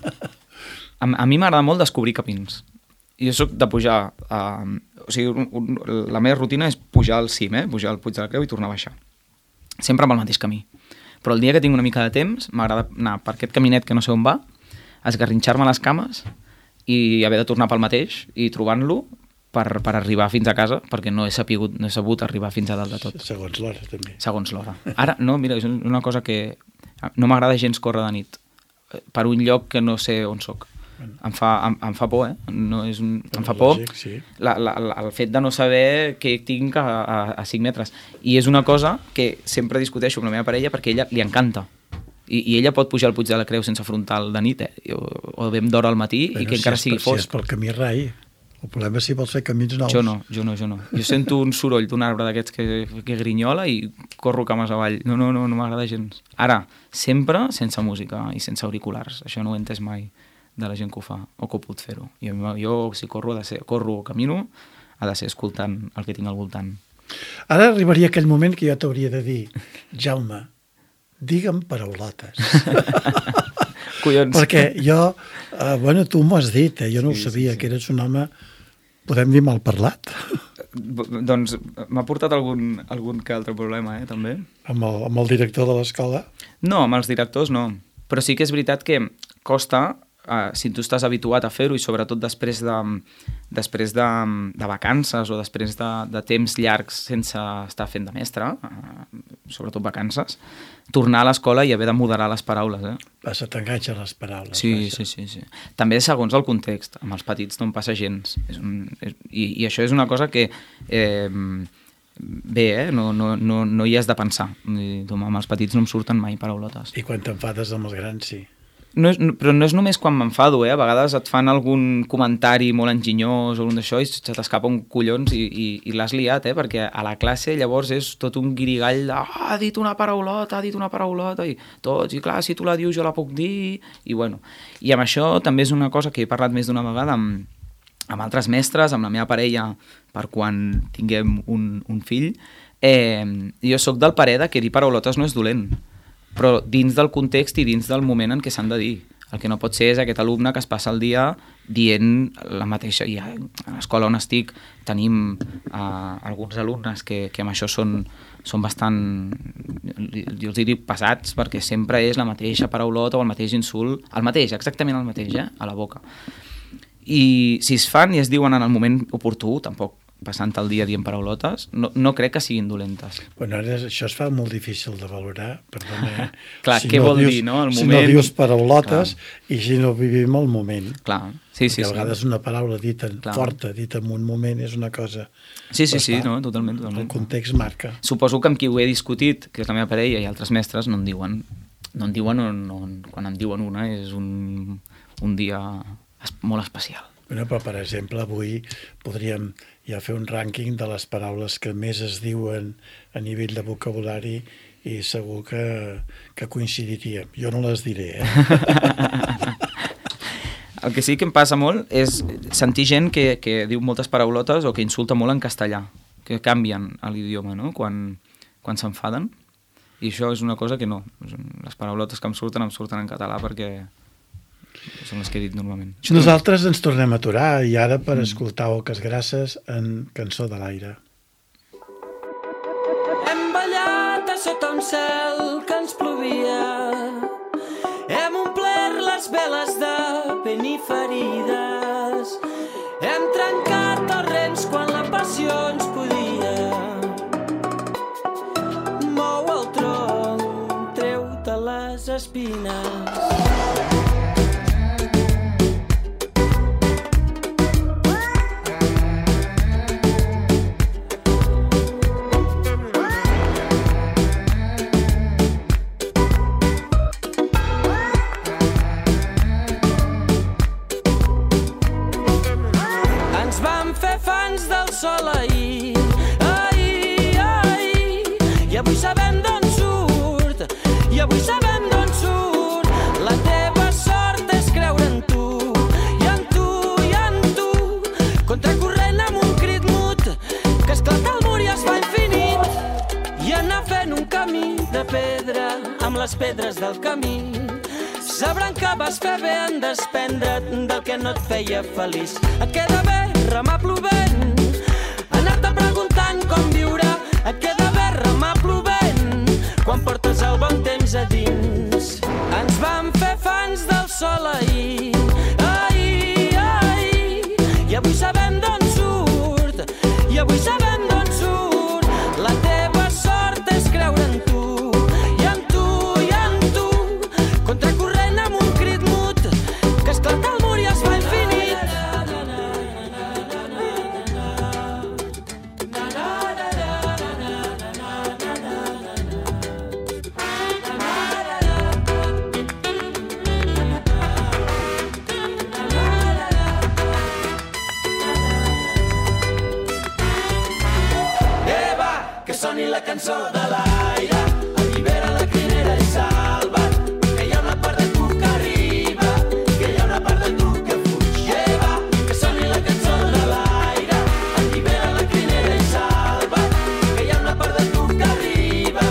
A, a mi m'agrada molt descobrir camins. Jo soc de pujar, a, o sigui, un, un, la meva rutina és pujar al cim, eh? Pujar al Puig de la Creu i tornar a baixar. Sempre amb el mateix camí. Però el dia que tinc una mica de temps, m'agrada anar per aquest caminet que no sé on va, esgarrinxar-me les cames i haver de tornar pel mateix i trobant-lo per, per arribar fins a casa, perquè no he, sapigut, no he sabut arribar fins a dalt de tot. Segons l'hora, també. Segons l'hora. Ara, no, mira, és una cosa que no m'agrada gens córrer de nit per un lloc que no sé on soc. Em fa, em, em fa por, eh? No és un, em fa por lògic, sí. la, la, la, el fet de no saber què tinc a, a, a cinc metres. I és una cosa que sempre discuteixo amb la meva parella perquè a ella li encanta. I, i ella pot pujar al Puig de la Creu sense frontal de nit, eh? o, o ben d'hora al matí, bueno, i que si encara és, sigui fosc. Si és pel camí rai. El problema és si vols fer camins nous. Jo no, jo no, jo no. Jo sento un soroll d'un arbre d'aquests que, que grinyola i corro cames avall. No, no, no, no m'agrada gens. Ara, sempre sense música i sense auriculars. Això no ho he entès mai de la gent que ho fa, o que ho pot fer-ho. Jo, jo si corro, ha de ser, corro o camino, ha de ser escoltant el que tinc al voltant. Ara arribaria aquell moment que jo t'hauria de dir, Jaume, digue'm paraulotes. Collons. Perquè jo, eh, bueno, tu m'ho has dit, eh? Jo no sí, ho sabia, sí, sí. Que eres un home, podem dir, mal parlat. Doncs m'ha portat algun, algun que altre problema, eh, també. Amb el, amb el director de l'escola? No, amb els directors no. Però sí que és veritat que costa, Uh, si tu estàs habituat a fer-ho i sobretot després de, després de, de vacances o després de, de temps llargs sense estar fent de mestre, uh, sobretot vacances, tornar a l'escola i haver de moderar les paraules. Eh? Se t'enganxen les paraules. Sí, sí, sí, sí. També segons el context, amb els petits no em passa gens. És un, és, i, I això és una cosa que eh, bé, eh? no, no, no, no hi has de pensar. Amb els petits no em surten mai paraulotes. I quan t'enfades amb els grans, sí. No és, però no és només quan m'enfado, eh? A vegades et fan algun comentari molt enginyós o un d'això i se t'escapa un collons i, i, i l'has liat, eh? Perquè a la classe llavors és tot un guirigall de ah, ha dit una paraulota, ha dit una paraulota i tots, i clar, si tu la dius jo la puc dir i bueno, i amb això també és una cosa que he parlat més d'una vegada amb, amb altres mestres, amb la meva parella per quan tinguem un, un fill. eh, jo sóc del parer de que dir paraulotes no és dolent, però dins del context i dins del moment en què s'han de dir. El que no pot ser és aquest alumne que es passa el dia dient la mateixa... I a l'escola on estic tenim uh, alguns alumnes que, que amb això són, són bastant... Jo els dic pesats perquè sempre és la mateixa paraulota o el mateix insult, el mateix, exactament el mateix, eh? A la boca. I si es fan i es diuen en el moment oportú, tampoc passant el dia dient paraulotes, no, no crec que siguin dolentes. Bueno, ara això es fa molt difícil de valorar, perdona. Clar, si què no vol dius, dir, no? El si moment... no dius paraulotes clar. I si no vivim el moment. Clar, sí, sí. Perquè a vegades sí. una paraula dita clar. Forta, dita en un moment, és una cosa... Sí, sí, sí, no, totalment, totalment. El context marca. Suposo que amb qui ho he discutit, que és la meva parella i altres mestres, no en diuen, no en diuen, no, no, quan en diuen una és un, un dia es, molt especial. Bueno, però, per exemple, avui podríem ja fer un rànquing de les paraules que més es diuen a nivell de vocabulari i segur que, que coincidiríem. Jo no les diré, eh? El que sí que em passa molt és sentir gent que, que diu moltes paraulotes o que insulta molt en castellà, que canvien a l'idioma, no?, quan, quan s'enfaden. I això és una cosa que no. Les paraulotes que em surten, em surten en català perquè són les que he dit normalment. Nosaltres ens tornem a aturar i ara per mm. escoltar Oques Grasses en Cançó de l'aire. Hem ballat a sota un cel que ens plovia, hem omplert les veles de vent i ferides. Hem trencat els rems quan la passió ens podia. Mou el tronc, treu-te les espines. Sol ahir, ahir, ahir, i avui sabem d'on surt, i avui sabem d'on surt. La teva sort és creure en tu, i en tu, i en tu, contracorrent amb un crit mut, que esclata el mur i es fa infinit, i anar fent un camí de pedra amb les pedres del camí. Sabran que vas fer bé en desprendre't del que no et feia feliç. Et queda bé remar plovent, anar-te preguntant com viure. Et queda bé remar plovent quan portes el bon temps a dins. Ens vam fer fans del sol ahir, ahir, ahir, i avui sabem d'on surt, i avui sabem d'on surt. La teva sort és creure en tu, i en tu, i en tu, contracorrent amb un crit mut, que esclata el mur i es fa infinit. Soni la cançó de l'aire, allibera la crinera i salva't, que hi ha una part de tu que arriba, que hi ha una part de tu que fuig. Eva, que soni la cançó de l'aire, allibera la crinera i salva't, que hi ha una part de tu que arriba.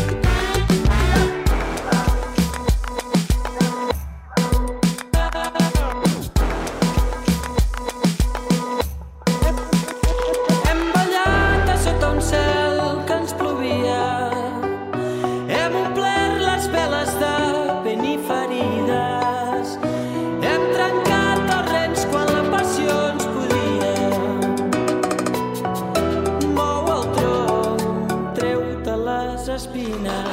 Hem ballat a sota un cel que ens plovia. Hem omplert les veles de vent i ferides. Hem trencat els rems quan la passió ens podia. Mou el tronc, treu-te les espines.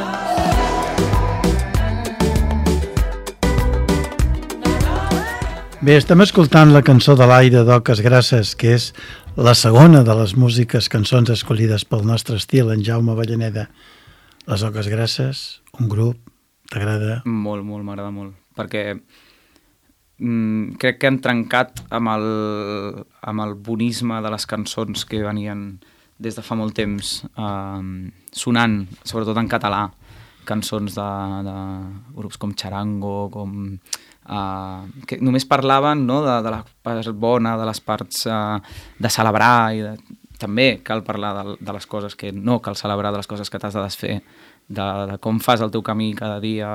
Bé, estem escoltant la cançó de l'aire d'Oques Grasses, que és la segona de les músiques, cançons escollides pel nostre estil, en Jaume Avellaneda. Les Oques Grasses, un grup, t'agrada? Molt, molt, m'agrada molt. Perquè mm, crec que han trencat amb el, amb el bonisme de les cançons que venien des de fa molt temps eh, sonant, sobretot en català, cançons de, de grups com Charango, com... Uh, que només parlaven, no, de, de la part bona, de les parts uh, de celebrar, i de, també cal parlar de, de les coses que no cal celebrar, de les coses que t'has de desfer, de, de com fas el teu camí cada dia,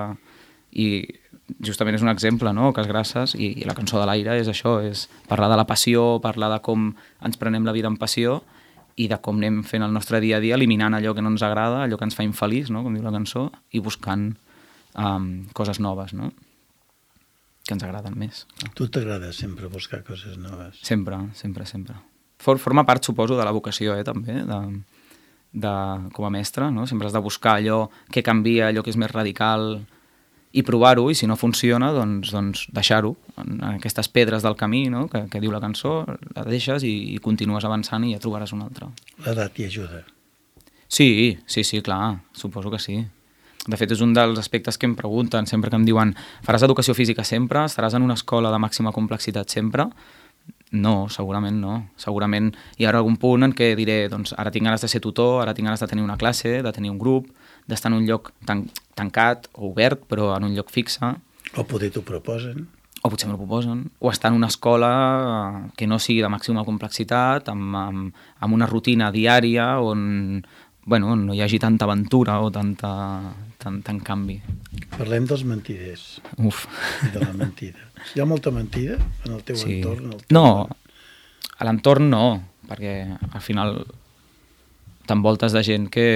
i justament és un exemple, no?, Oques Grasses, i, i la cançó de l'aire és això, és parlar de la passió, parlar de com ens prenem la vida amb passió i de com anem fent el nostre dia a dia, eliminant allò que no ens agrada, allò que ens fa infeliç, no?, com diu la cançó, i buscant um, coses noves, no?, que ens agraden més. A tu t'agrada sempre buscar coses noves? Sempre, sempre, sempre. For, forma part, suposo, de la vocació, eh, també, de, de, com a mestre, no? Sempre has de buscar allò que canvia, allò que és més radical, i provar-ho, i si no funciona, doncs, doncs deixar-ho. En aquestes pedres del camí, no?, que, que diu la cançó, la deixes i, i continues avançant i ja trobaràs una altra. L'edat hi ajuda? Sí, sí, sí, clar, suposo que sí. De fet, és un dels aspectes que em pregunten sempre, que em diuen, faràs educació física sempre? Estaràs en una escola de màxima complexitat sempre? No, segurament no. Segurament hi haurà algun punt en què diré, doncs ara tinc ganes de ser tutor, ara tinc ganes de tenir una classe, de tenir un grup, d'estar en un lloc tan, tancat o obert, però en un lloc fixe. O poder t'ho proposen. O potser m'ho proposen. O estar en una escola que no sigui de màxima complexitat, amb, amb, amb una rutina diària on... bueno, no hi hagi tanta aventura o tanta, tant, tant canvi. Parlem dels mentiders. Uf. I de la mentida. Hi ha molta mentida en el teu sí. entorn? El teu no, entorn? a l'entorn no, perquè al final t'envoltes de gent que,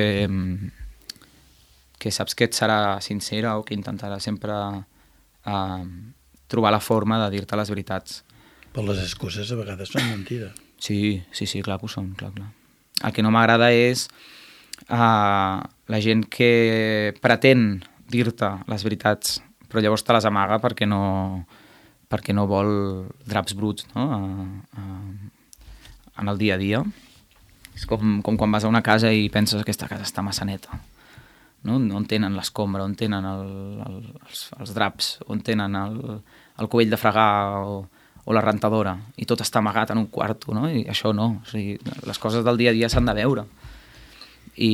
que saps que et serà sincera o que intentarà sempre eh, trobar la forma de dir-te les veritats. Però les excuses a vegades són mentida. Sí, sí, sí, clar que ho són, clar, clar. El que no m'agrada és uh, la gent que pretén dir-te les veritats, però llavors te les amaga perquè no, perquè no vol draps bruts, no? Uh, uh, en el dia a dia. És com, com quan vas a una casa i penses que aquesta casa està massa neta. No? On tenen l'escombra, on tenen el, el, els, els draps, on tenen el, el cubell de fregar o, o la rentadora, i tot està amagat en un quarto, no? I això no. O sigui, les coses del dia a dia s'han de veure. I,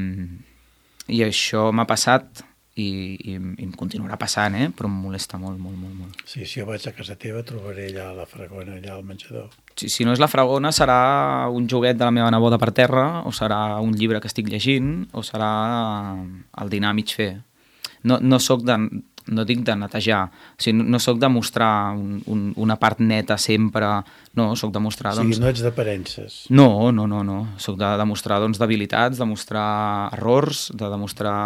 i això m'ha passat i, i, i em continuarà passant, eh? Però em molesta molt, molt, molt, molt. Sí, si jo vaig a casa teva trobaré allà la fregona, allà al menjador. Si, si no és la fregona, serà un joguet de la meva neboda per terra, o serà un llibre que estic llegint, o serà el dinar a mig fer. No, no soc de... no dic de netejar, o sigui, no soc de mostrar un, un, una part neta sempre, no, soc de mostrar... O sigui, doncs... no ets d'aparences. No, no, no, no, soc de demostrar doncs, debilitats, de mostrar errors, de demostrar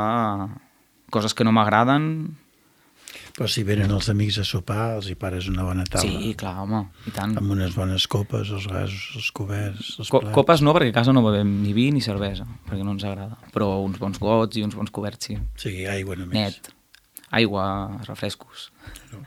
coses que no m'agraden. Però si venen els amics a sopar, els hi pares una bona taula. Sí, clar, home, i tant. Amb unes bones copes, els vasos, els coberts, els Co plats. Copes no, perquè a casa no bevem ni vi ni cervesa, perquè no ens agrada, però uns bons gots i uns bons coberts, sí. O sigui, aigua només. Net. Aigua, refrescos. No.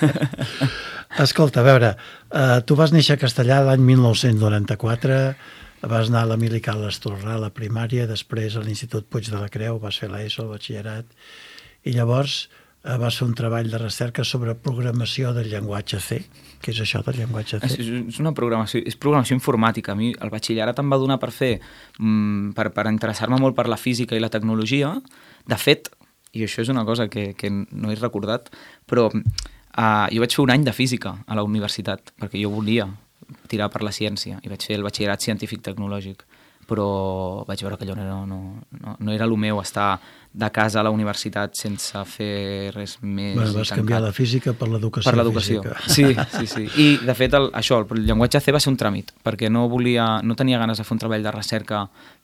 Escolta, a veure, uh, tu vas néixer a Castellà l'any mil nou-cents noranta-quatre, vas anar a l'Emili Carles Tolrà a la primària, després a l'Institut Puig de la Creu, vas fer l'ESO, el batxillerat, i llavors uh, vas fer un treball de recerca sobre programació del llenguatge C. Què és això del llenguatge C? És, és una programació, és programació informàtica. A mi el batxillerat em va donar per fer, mm, per, per interessar-me molt per la física i la tecnologia. De fet, i això és una cosa que, que no he recordat, però uh, jo vaig fer un any de física a la universitat, perquè jo volia tirar per la ciència, i vaig fer el batxillerat científic-tecnològic, però vaig veure que allò no, no, no, no era el meu, estar de casa a la universitat sense fer res més. Bueno, vas canviar la física per l'educació Per l'educació, sí, sí, sí. I, de fet, el, això, el llenguatge C va ser un tràmit, perquè no volia, no tenia ganes de fer un treball de recerca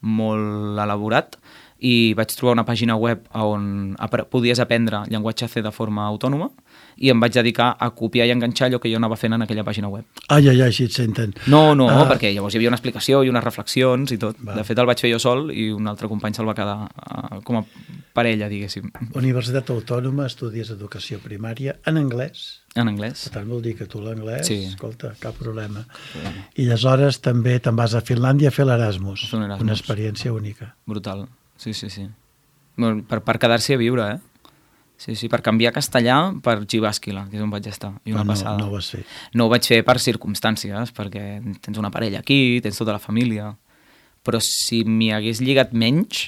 molt elaborat, i vaig trobar una pàgina web on podies aprendre llenguatge C de forma autònoma, i em vaig dedicar a copiar i enganxar allò que jo anava fent en aquella pàgina web. Ai, ai, ai, si et senten. No, no, ah. perquè llavors hi havia una explicació i unes reflexions i tot. Va. De fet, el vaig fer jo sol i un altre company se'l va quedar uh, com a parella, diguéssim. Universitat Autònoma, estudies educació primària en anglès. En anglès. Per tant, vol dir que tu l'anglès, sí. Escolta, cap problema. problema. I aleshores també te'n vas a Finlàndia a fer l'Erasmus. Un Erasmus. Una experiència única. Brutal, sí, sí, sí. Bueno, per, per quedar-s'hi a viure, eh? Sí, sí, per canviar castellà per Jyväskylä, que és on vaig estar. I una no, passada. no ho vas fer. No ho vaig fer per circumstàncies, perquè tens una parella aquí, tens tota la família, però si m'hi hagués lligat menys,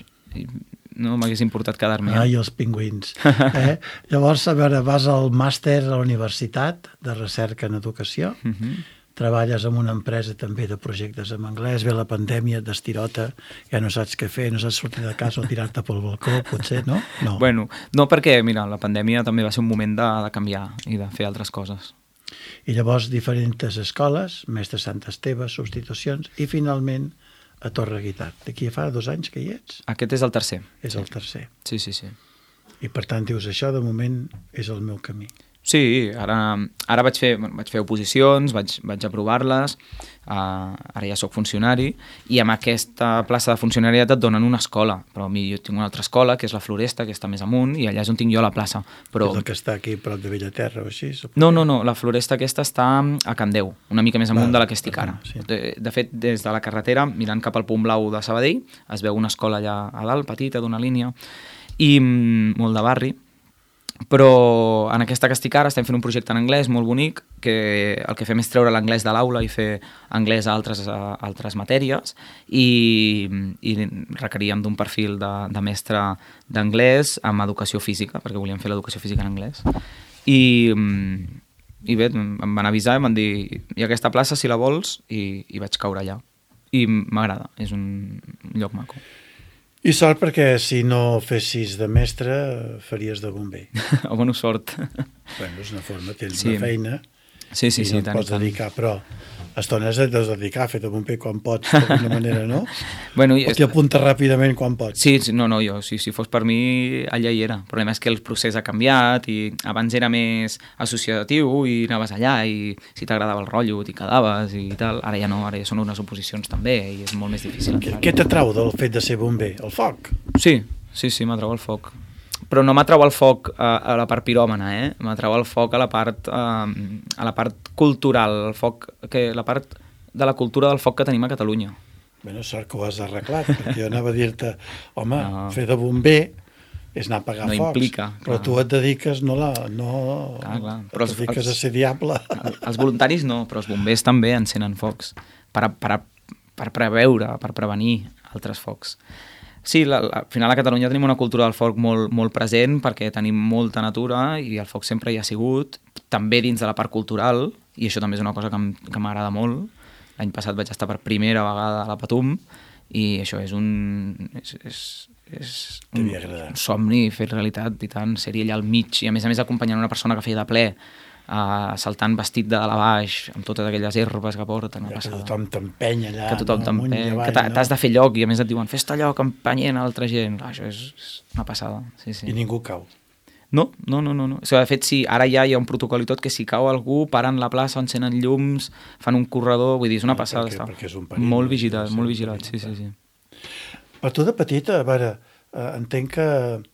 no m'hagués importat quedar-me. Ai, els pingüins. Eh? Llavors, a veure, vas al màster a la universitat de recerca en educació, Uh -huh. treballes en una empresa també de projectes en anglès, ve la pandèmia d'estirota, ja no saps què fer, no saps sortir de casa o tirar-te pel balcó, potser, no? No. Bueno, no, perquè, mira, la pandèmia també va ser un moment de, de canviar i de fer altres coses. I llavors diferents escoles, Mestre Sant Esteve, substitucions, i finalment a Torre Guitart. D'aquí fa dos anys que hi ets? Aquest és el tercer. És el tercer. Sí, sí, sí. I per tant dius, això de moment és el meu camí. Sí, ara, ara vaig, fer, vaig fer oposicions, vaig, vaig aprovar-les, uh, ara ja sóc funcionari, i amb aquesta plaça de funcionariat et donen una escola, però a mi jo tinc una altra escola, que és la Floresta, que està més amunt, i allà és on tinc jo la plaça. Però... És el que està aquí a prop de Bellaterra o així? No, no, no, la Floresta aquesta està a Can Déu, una mica més amunt Va, de la que estic ara. Sí. De, de fet, des de la carretera, mirant cap al Punt Blau de Sabadell, es veu una escola allà a dalt, petita, d'una línia, i molt de barri, però en aquesta que estic ara estem fent un projecte en anglès molt bonic, que el que fem és treure l'anglès de l'aula i fer anglès a altres, a altres matèries, i, i requeríem d'un perfil de, de mestre d'anglès amb educació física, perquè volíem fer l'educació física en anglès. I, i bé, em van avisar i em van dir, hi ha aquesta plaça si la vols, i, i vaig caure allà. I m'agrada, és un lloc maco. I sort, perquè si no fessis de mestre faries de bomber. O bona sort. Bueno, és una forma, tens Sí. una feina Sí, sí, i sí, no et tant i pots tant. dedicar, però estones et has de dedicar a fer de bomber quan pots, d'alguna manera, no? Bueno, i O t'hi apuntes ràpidament quan pots. Sí, sí, no, no, jo, si, si fos per mi, allà hi era. El problema és que el procés ha canviat i abans era més associatiu i anaves allà i si t'agradava el rotllo t'hi quedaves i tal. Ara ja no, ara ja són unes oposicions també i és molt més difícil Què, entrar. què t'atrau del fet de ser bomber? El foc? Sí, sí, sí, m'atrau el foc. Però no m'atrau el foc a, a la part piròmana, eh? M'atrau el foc a la part, a, a la part cultural, el foc que, la part de la cultura del foc que tenim a Catalunya. Bueno, sort que ho has arreglat, perquè jo anava a dir-te, home, No. fer de bomber és anar a apagar No focs, implica, però clar. tu et dediques, no, la, no Clar, clar. et dediques els- a ser diable. Els voluntaris no, però els bombers també encenen focs per, per, per preveure, per prevenir altres focs. Sí, la, la, al final a Catalunya tenim una cultura del foc molt, molt present perquè tenim molta natura i el foc sempre hi ha sigut, també dins de la part cultural, i això també és una cosa que m- que m'agrada molt. L'any passat vaig estar per primera vegada a la Patum i això és un, és, és, és un, Devia agradar. un somni fet realitat i tant, ser allà al mig i a més a més acompanyant una persona que feia de ple uh, saltant vestit de dalt a baix amb totes aquelles herbes que porten, una Ja que passada. tothom t'empeny allà, Que tothom no? Amunt i t'empeny, avall, que t'ha- no? t'has de fer lloc i a més et diuen fes-te lloc empenyent a altra gent. Clar, això és, és una passada. Sí, sí. I ningú cau. No, no, no, no. no. O sigui, de fet, sí, ara ja hi ha un protocol i tot que si cau algú, paren la plaça, encenen llums, fan un corredor, vull dir, és una Ah, passada. perquè- està. perquè és un perill, molt no? vigilat, Sí, molt sí, vigilat, sí, perill, sí, sí. Però tu de petita, a veure, eh, entenc que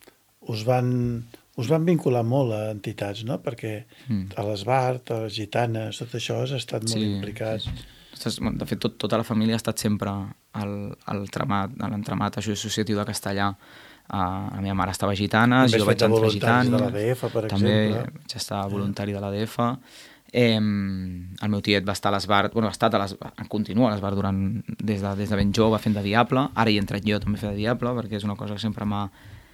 us van, us van vincular molt a entitats, no? Perquè Mm. a l'Esbart, a les gitanes, tot això has estat molt Sí, implicat. sí, sí. Estàs- bueno, De fet, tot, tota la família ha estat sempre al, al tramat, a l'entramat associatiu de Castellà. Uh, la meva mare estava a gitanes, També has jo fet vaig de entrar a voluntaris de gitanes. l'A D F, per també exemple. vaig estar voluntari de l'A D F. Eh, el meu tiet va estar a l'Esbart, bueno, ha estat a l'Esbart, continua a l'Esbart durant, des, de, des de ben jove fent de diable, ara hi he entrat jo també a fer de diable, perquè és una cosa que sempre m'ha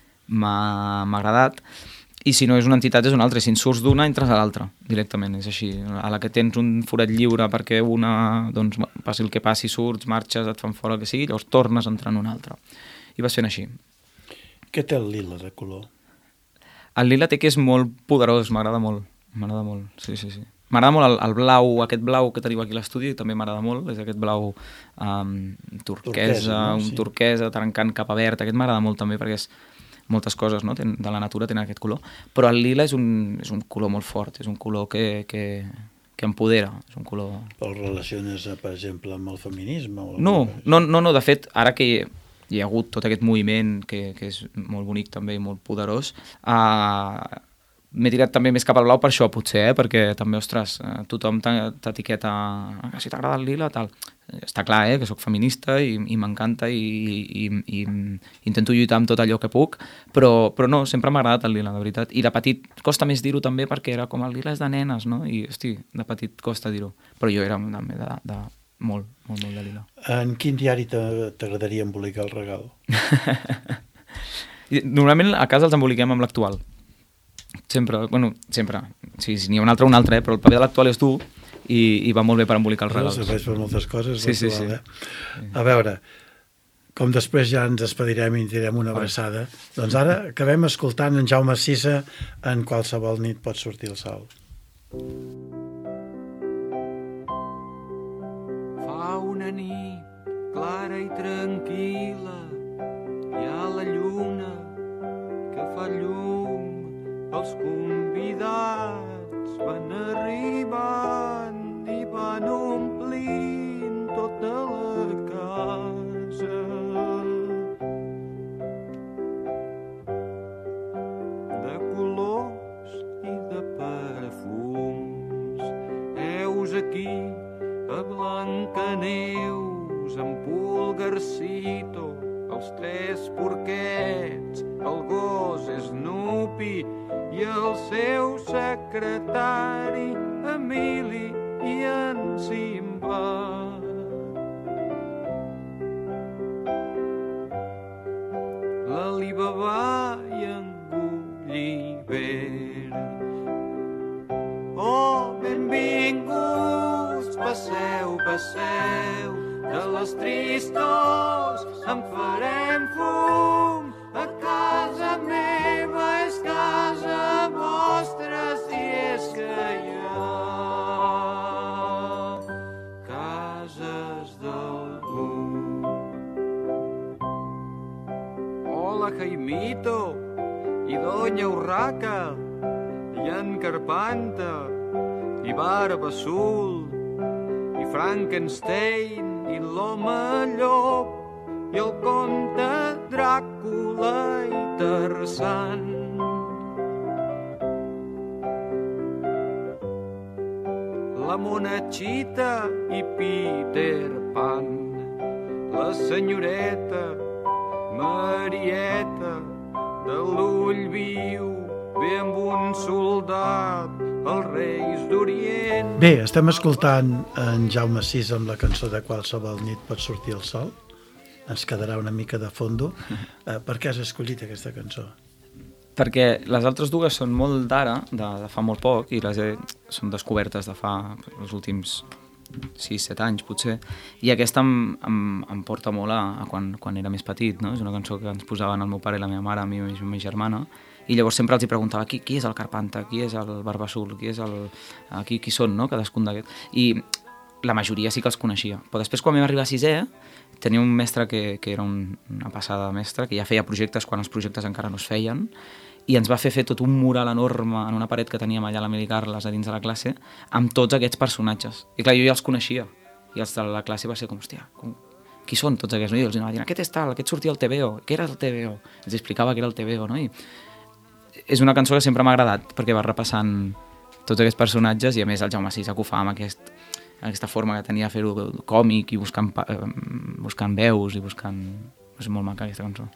m'ha m'ha agradat, i si no és una entitat és una altra, si en surts d'una entres a l'altra, directament, és així. A la que tens un forat lliure perquè una, doncs, passi el que passi, surts, marxes, et fan fora el que sigui, llavors tornes a entrar en una altra. I vas fent així. Què té el lila de color? El lila té que és molt poderós, m'agrada molt, m'agrada molt, sí, sí, sí. M'agrada molt el, el blau, aquest blau que teniu aquí a l'estudi, també m'agrada molt, és aquest blau um, turquesa, Turquesa, no? un Sí. turquesa, trencant cap a verd, aquest m'agrada molt també perquè és moltes coses, no? Ten, de la natura tenen aquest color, però el lila és un, és un color molt fort, és un color que, que, que empodera, és un color... El relaciones, eh, per exemple, amb el feminisme? O No, alguna cosa? no, no, no, de fet, ara que hi ha hagut tot aquest moviment que, que és molt bonic també i molt poderós, uh, m'he tirat també més cap al blau per això, potser, eh? Perquè també, ostres, eh, tothom t'a- t'etiqueta ah, si t'agrada el lila, tal. Està clar, eh, que sóc feminista i, i m'encanta i, i, i, i intento lluitar amb tot allò que puc, però, però no, sempre m'ha agradat el lila, de veritat. I de petit costa més dir-ho també perquè era com el lila és de nenes, no? I, hosti, de petit costa dir-ho. Però jo era també de, de molt, molt, molt de lila. En quin diari t'a- t'agradaria embolicar el regal? I normalment a casa els emboliquem amb l'actual. Sempre, bueno, sempre. Sí, si n'hi ha un altre, un altre, eh? Però el paper de l'actual és tu i, i va molt bé per embolicar els regals. Serveix per moltes coses. Sí, sí, l'actual, sí. Eh? A veure, com després ja ens despedirem i ens direm una abraçada, doncs ara acabem escoltant en Jaume Sisa en Qualsevol nit pot sortir el sol. Fa una nit clara i tranquil·la, hi ha la lluna que fa llum, els convidats van arribant i van omplint tota la casa. De colors i de perfums, heus aquí a Blancaneus, en Pulgarcito, els tres porquets, el gos Snoopy i el seu secretari Emili i en Simba. L'Alibaba i en Gulliver. Oh, benvinguts, passeu, passeu, de les tristors en farem fum. A casa meva és casa vostra, si és que hi ha i Doña Urraca, i en Carpanta, i Barba Azul, i Frankenstein, i l'home llop, i el conte Dràcula i Tarzan. La Monachita i Peter Pan, la senyoreta Marieta de l'ull viu, ve amb un soldat, els reis d'Orient. Bé, estem escoltant en Jaume Sis amb la cançó de Qualsevol nit pot sortir el sol. Ens quedarà una mica de fondo. Eh, per què has escollit aquesta cançó? Perquè les altres dues són molt d'ara, de, de fa molt poc, i les he, són descobertes de fa els últims sis set anys, potser. I aquesta em, em, em porta molt a, a quan, quan era més petit, no? És una cançó que ens posaven el meu pare i la meva mare, a mi i la meva germana, i llavors sempre els hi preguntava qui, qui és el Carpanta, qui és el Barba Azul, qui és el... Qui, qui són, no?, cadascun d'aquests. I la majoria sí que els coneixia. Però després, quan vam arribar a sisè, tenia un mestre que, que era un, una passada de mestre, que ja feia projectes quan els projectes encara no es feien, i ens va fer fer tot un mural enorme en una paret que teníem allà a l'Emili Carles a dins de la classe, amb tots aquests personatges. I clar, jo ja els coneixia. I els de la classe va ser com, hòstia, com... qui són tots aquests? No? I els anava dient, aquest és tal, aquest sortia al T V O, què era el T V O? Els explicava què era el T V O, no? I és una cançó que sempre m'ha agradat, perquè va repassant tots aquests personatges, i a més el Jaume Sis ho fa amb aquest, aquesta forma que tenia de fer-ho còmic, i buscant, buscant veus, i buscant... És molt maca, aquesta cançó.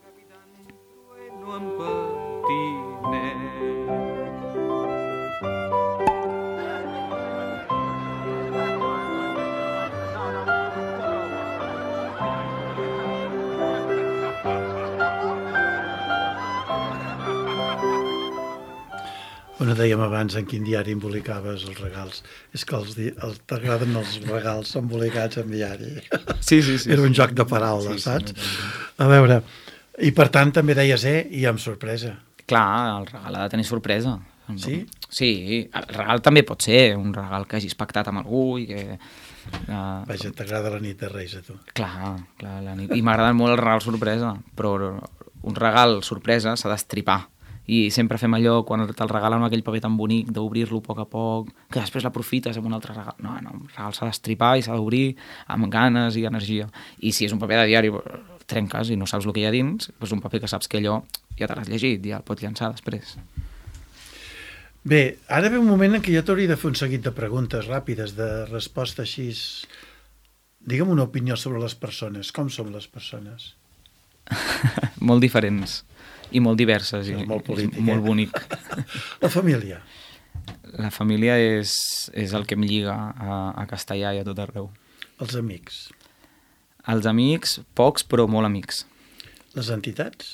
Bueno, dèiem abans en quin diari embolicaves els regals. És que els, els t'agraden els regals embolicats en diari. Sí, sí, sí. Era un joc de paraules, sí, saps? Sí, a veure, i per tant també deies, eh, i amb sorpresa. Clar, el regal ha de tenir sorpresa. Sí? Sí, el regal també pot ser un regal que hagis pactat amb algú i que... Uh, Vaja, t'agrada la nit de Reis, a tu. Clar, clar, la nit. I m'agrada molt el regal sorpresa, però un regal sorpresa s'ha d'estripar. I sempre fem allò, quan te'l regalen amb aquell paper tan bonic, d'obrir-lo a poc a poc, que després l'aprofites amb un altre regal. No, no, un regal s'ha d'estripar i s'ha d'obrir amb ganes i energia. I si és un paper de diari, trenques i no saps el que hi ha dins, doncs un paper que saps que allò ja te l'has llegit, ja el pots llançar després. Bé, ara ve un moment en què jo t'hauria de fer un seguit de preguntes ràpides, de resposta així. Digue'm una opinió sobre les persones. Com són les persones? Molt diferents. I molt diverses, i molt polític, molt bonic. La família? La família és, és el que em lliga a, a Castellà i a tot arreu. Els amics? Els amics, pocs, però molt amics. Les entitats?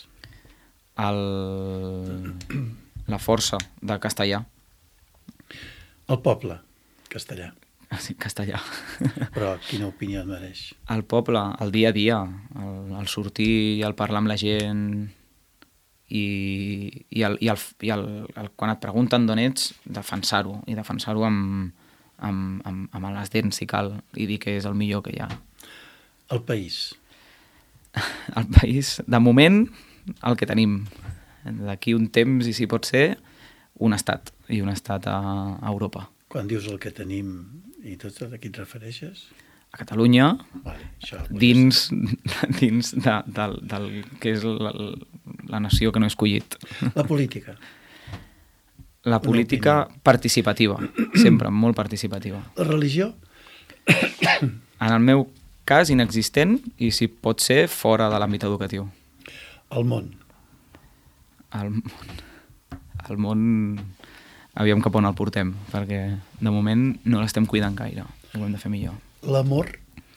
El... La força de Castellà. El poble, Castellà. Sí, Castellà. Però quina opinió et mereix? El poble, el dia a dia, el, el sortir i el parlar amb la gent... i, i, el, i, el, i el, el, quan et pregunten d'on ets, defensar-ho, i defensar-ho amb, amb, amb, amb les dents, si cal, i dir que és el millor que hi ha. El país? El país, de moment, el que tenim. D'aquí un temps, i si pot ser, un estat, i un estat a, a Europa. Quan dius el que tenim, i tot a qui et refereixes? A Catalunya, vale, això, dins, dins de, del, del que és la, la nació que no he escollit. La política? La política participativa, sempre, molt participativa. La religió? En el meu cas, inexistent, i si pot ser, fora de l'àmbit educatiu. El món? El món... El món... Aviam cap on el portem, perquè de moment no l'estem cuidant gaire, ho hem de fer millor. L'amor?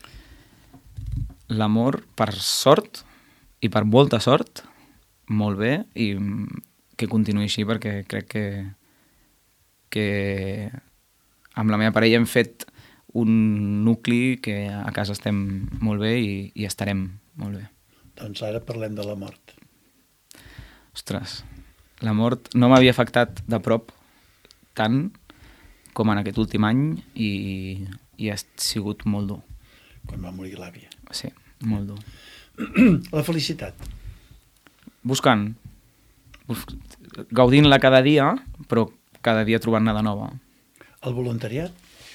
L'amor, per sort, i per molta sort, molt bé, i que continuï així, perquè crec que, que amb la meva parella hem fet un nucli que a casa estem molt bé i, i estarem molt bé. Doncs ara parlem de la mort. Ostres, la mort no m'havia afectat de prop tant com en aquest últim any i, i ha sigut molt dur. Quan va morir l'àvia. Sí, molt dur. La felicitat? Buscant. uf, gaudint-la cada dia, però cada dia trobant-ne de nova. El voluntariat?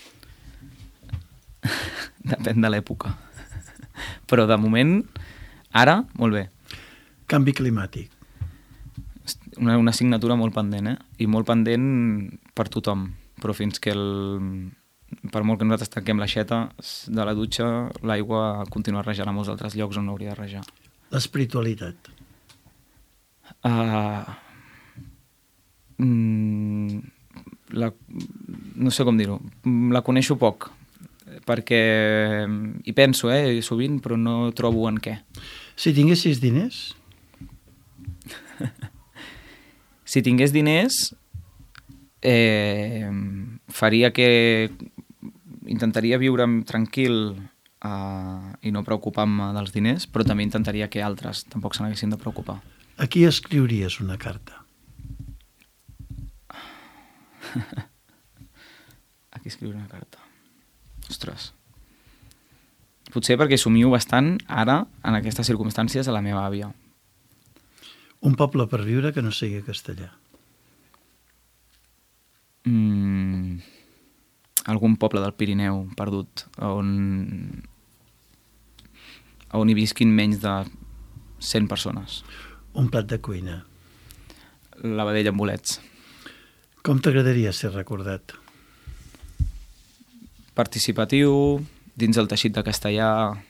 Depèn de l'època. Però de moment, ara, molt bé. Canvi climàtic. Una, una assignatura molt pendent, eh? I molt pendent per tothom. Però fins que el... per molt que nosaltres tanquem l'aixeta de la dutxa, l'aigua continua rejant a molts altres llocs on no hauria de rejar. L'espiritualitat. Uh, mm, la, no sé com dir-ho. La coneixo poc, perquè hi penso, eh, sovint, però no trobo en què. Si tinguessis diners? Si tingués diners, eh, faria que... intentaria viure tranquil uh, i no preocupar-me dels diners, però també intentaria que altres tampoc se n'haguessin de preocupar. A qui escriuries una carta? A qui escriure una carta? Ostres. Potser perquè somio bastant ara, en aquestes circumstàncies, a la meva àvia. Un poble per viure que no sigui castellà. Mm, algun poble del Pirineu perdut, on, on hi visquin menys de cent persones. Un plat de cuina. La vedella amb bolets. Com t'agradaria ser recordat? Participatiu, dins el teixit de castellà,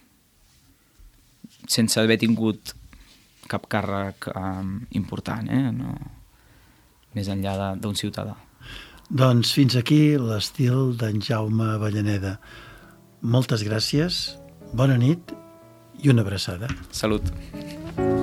sense haver tingut cap càrrec um, important, eh? No, més enllà d'un ciutadà. Doncs fins aquí l'estil d'en Jaume Avellaneda. Moltes gràcies, bona nit i una abraçada. Salut.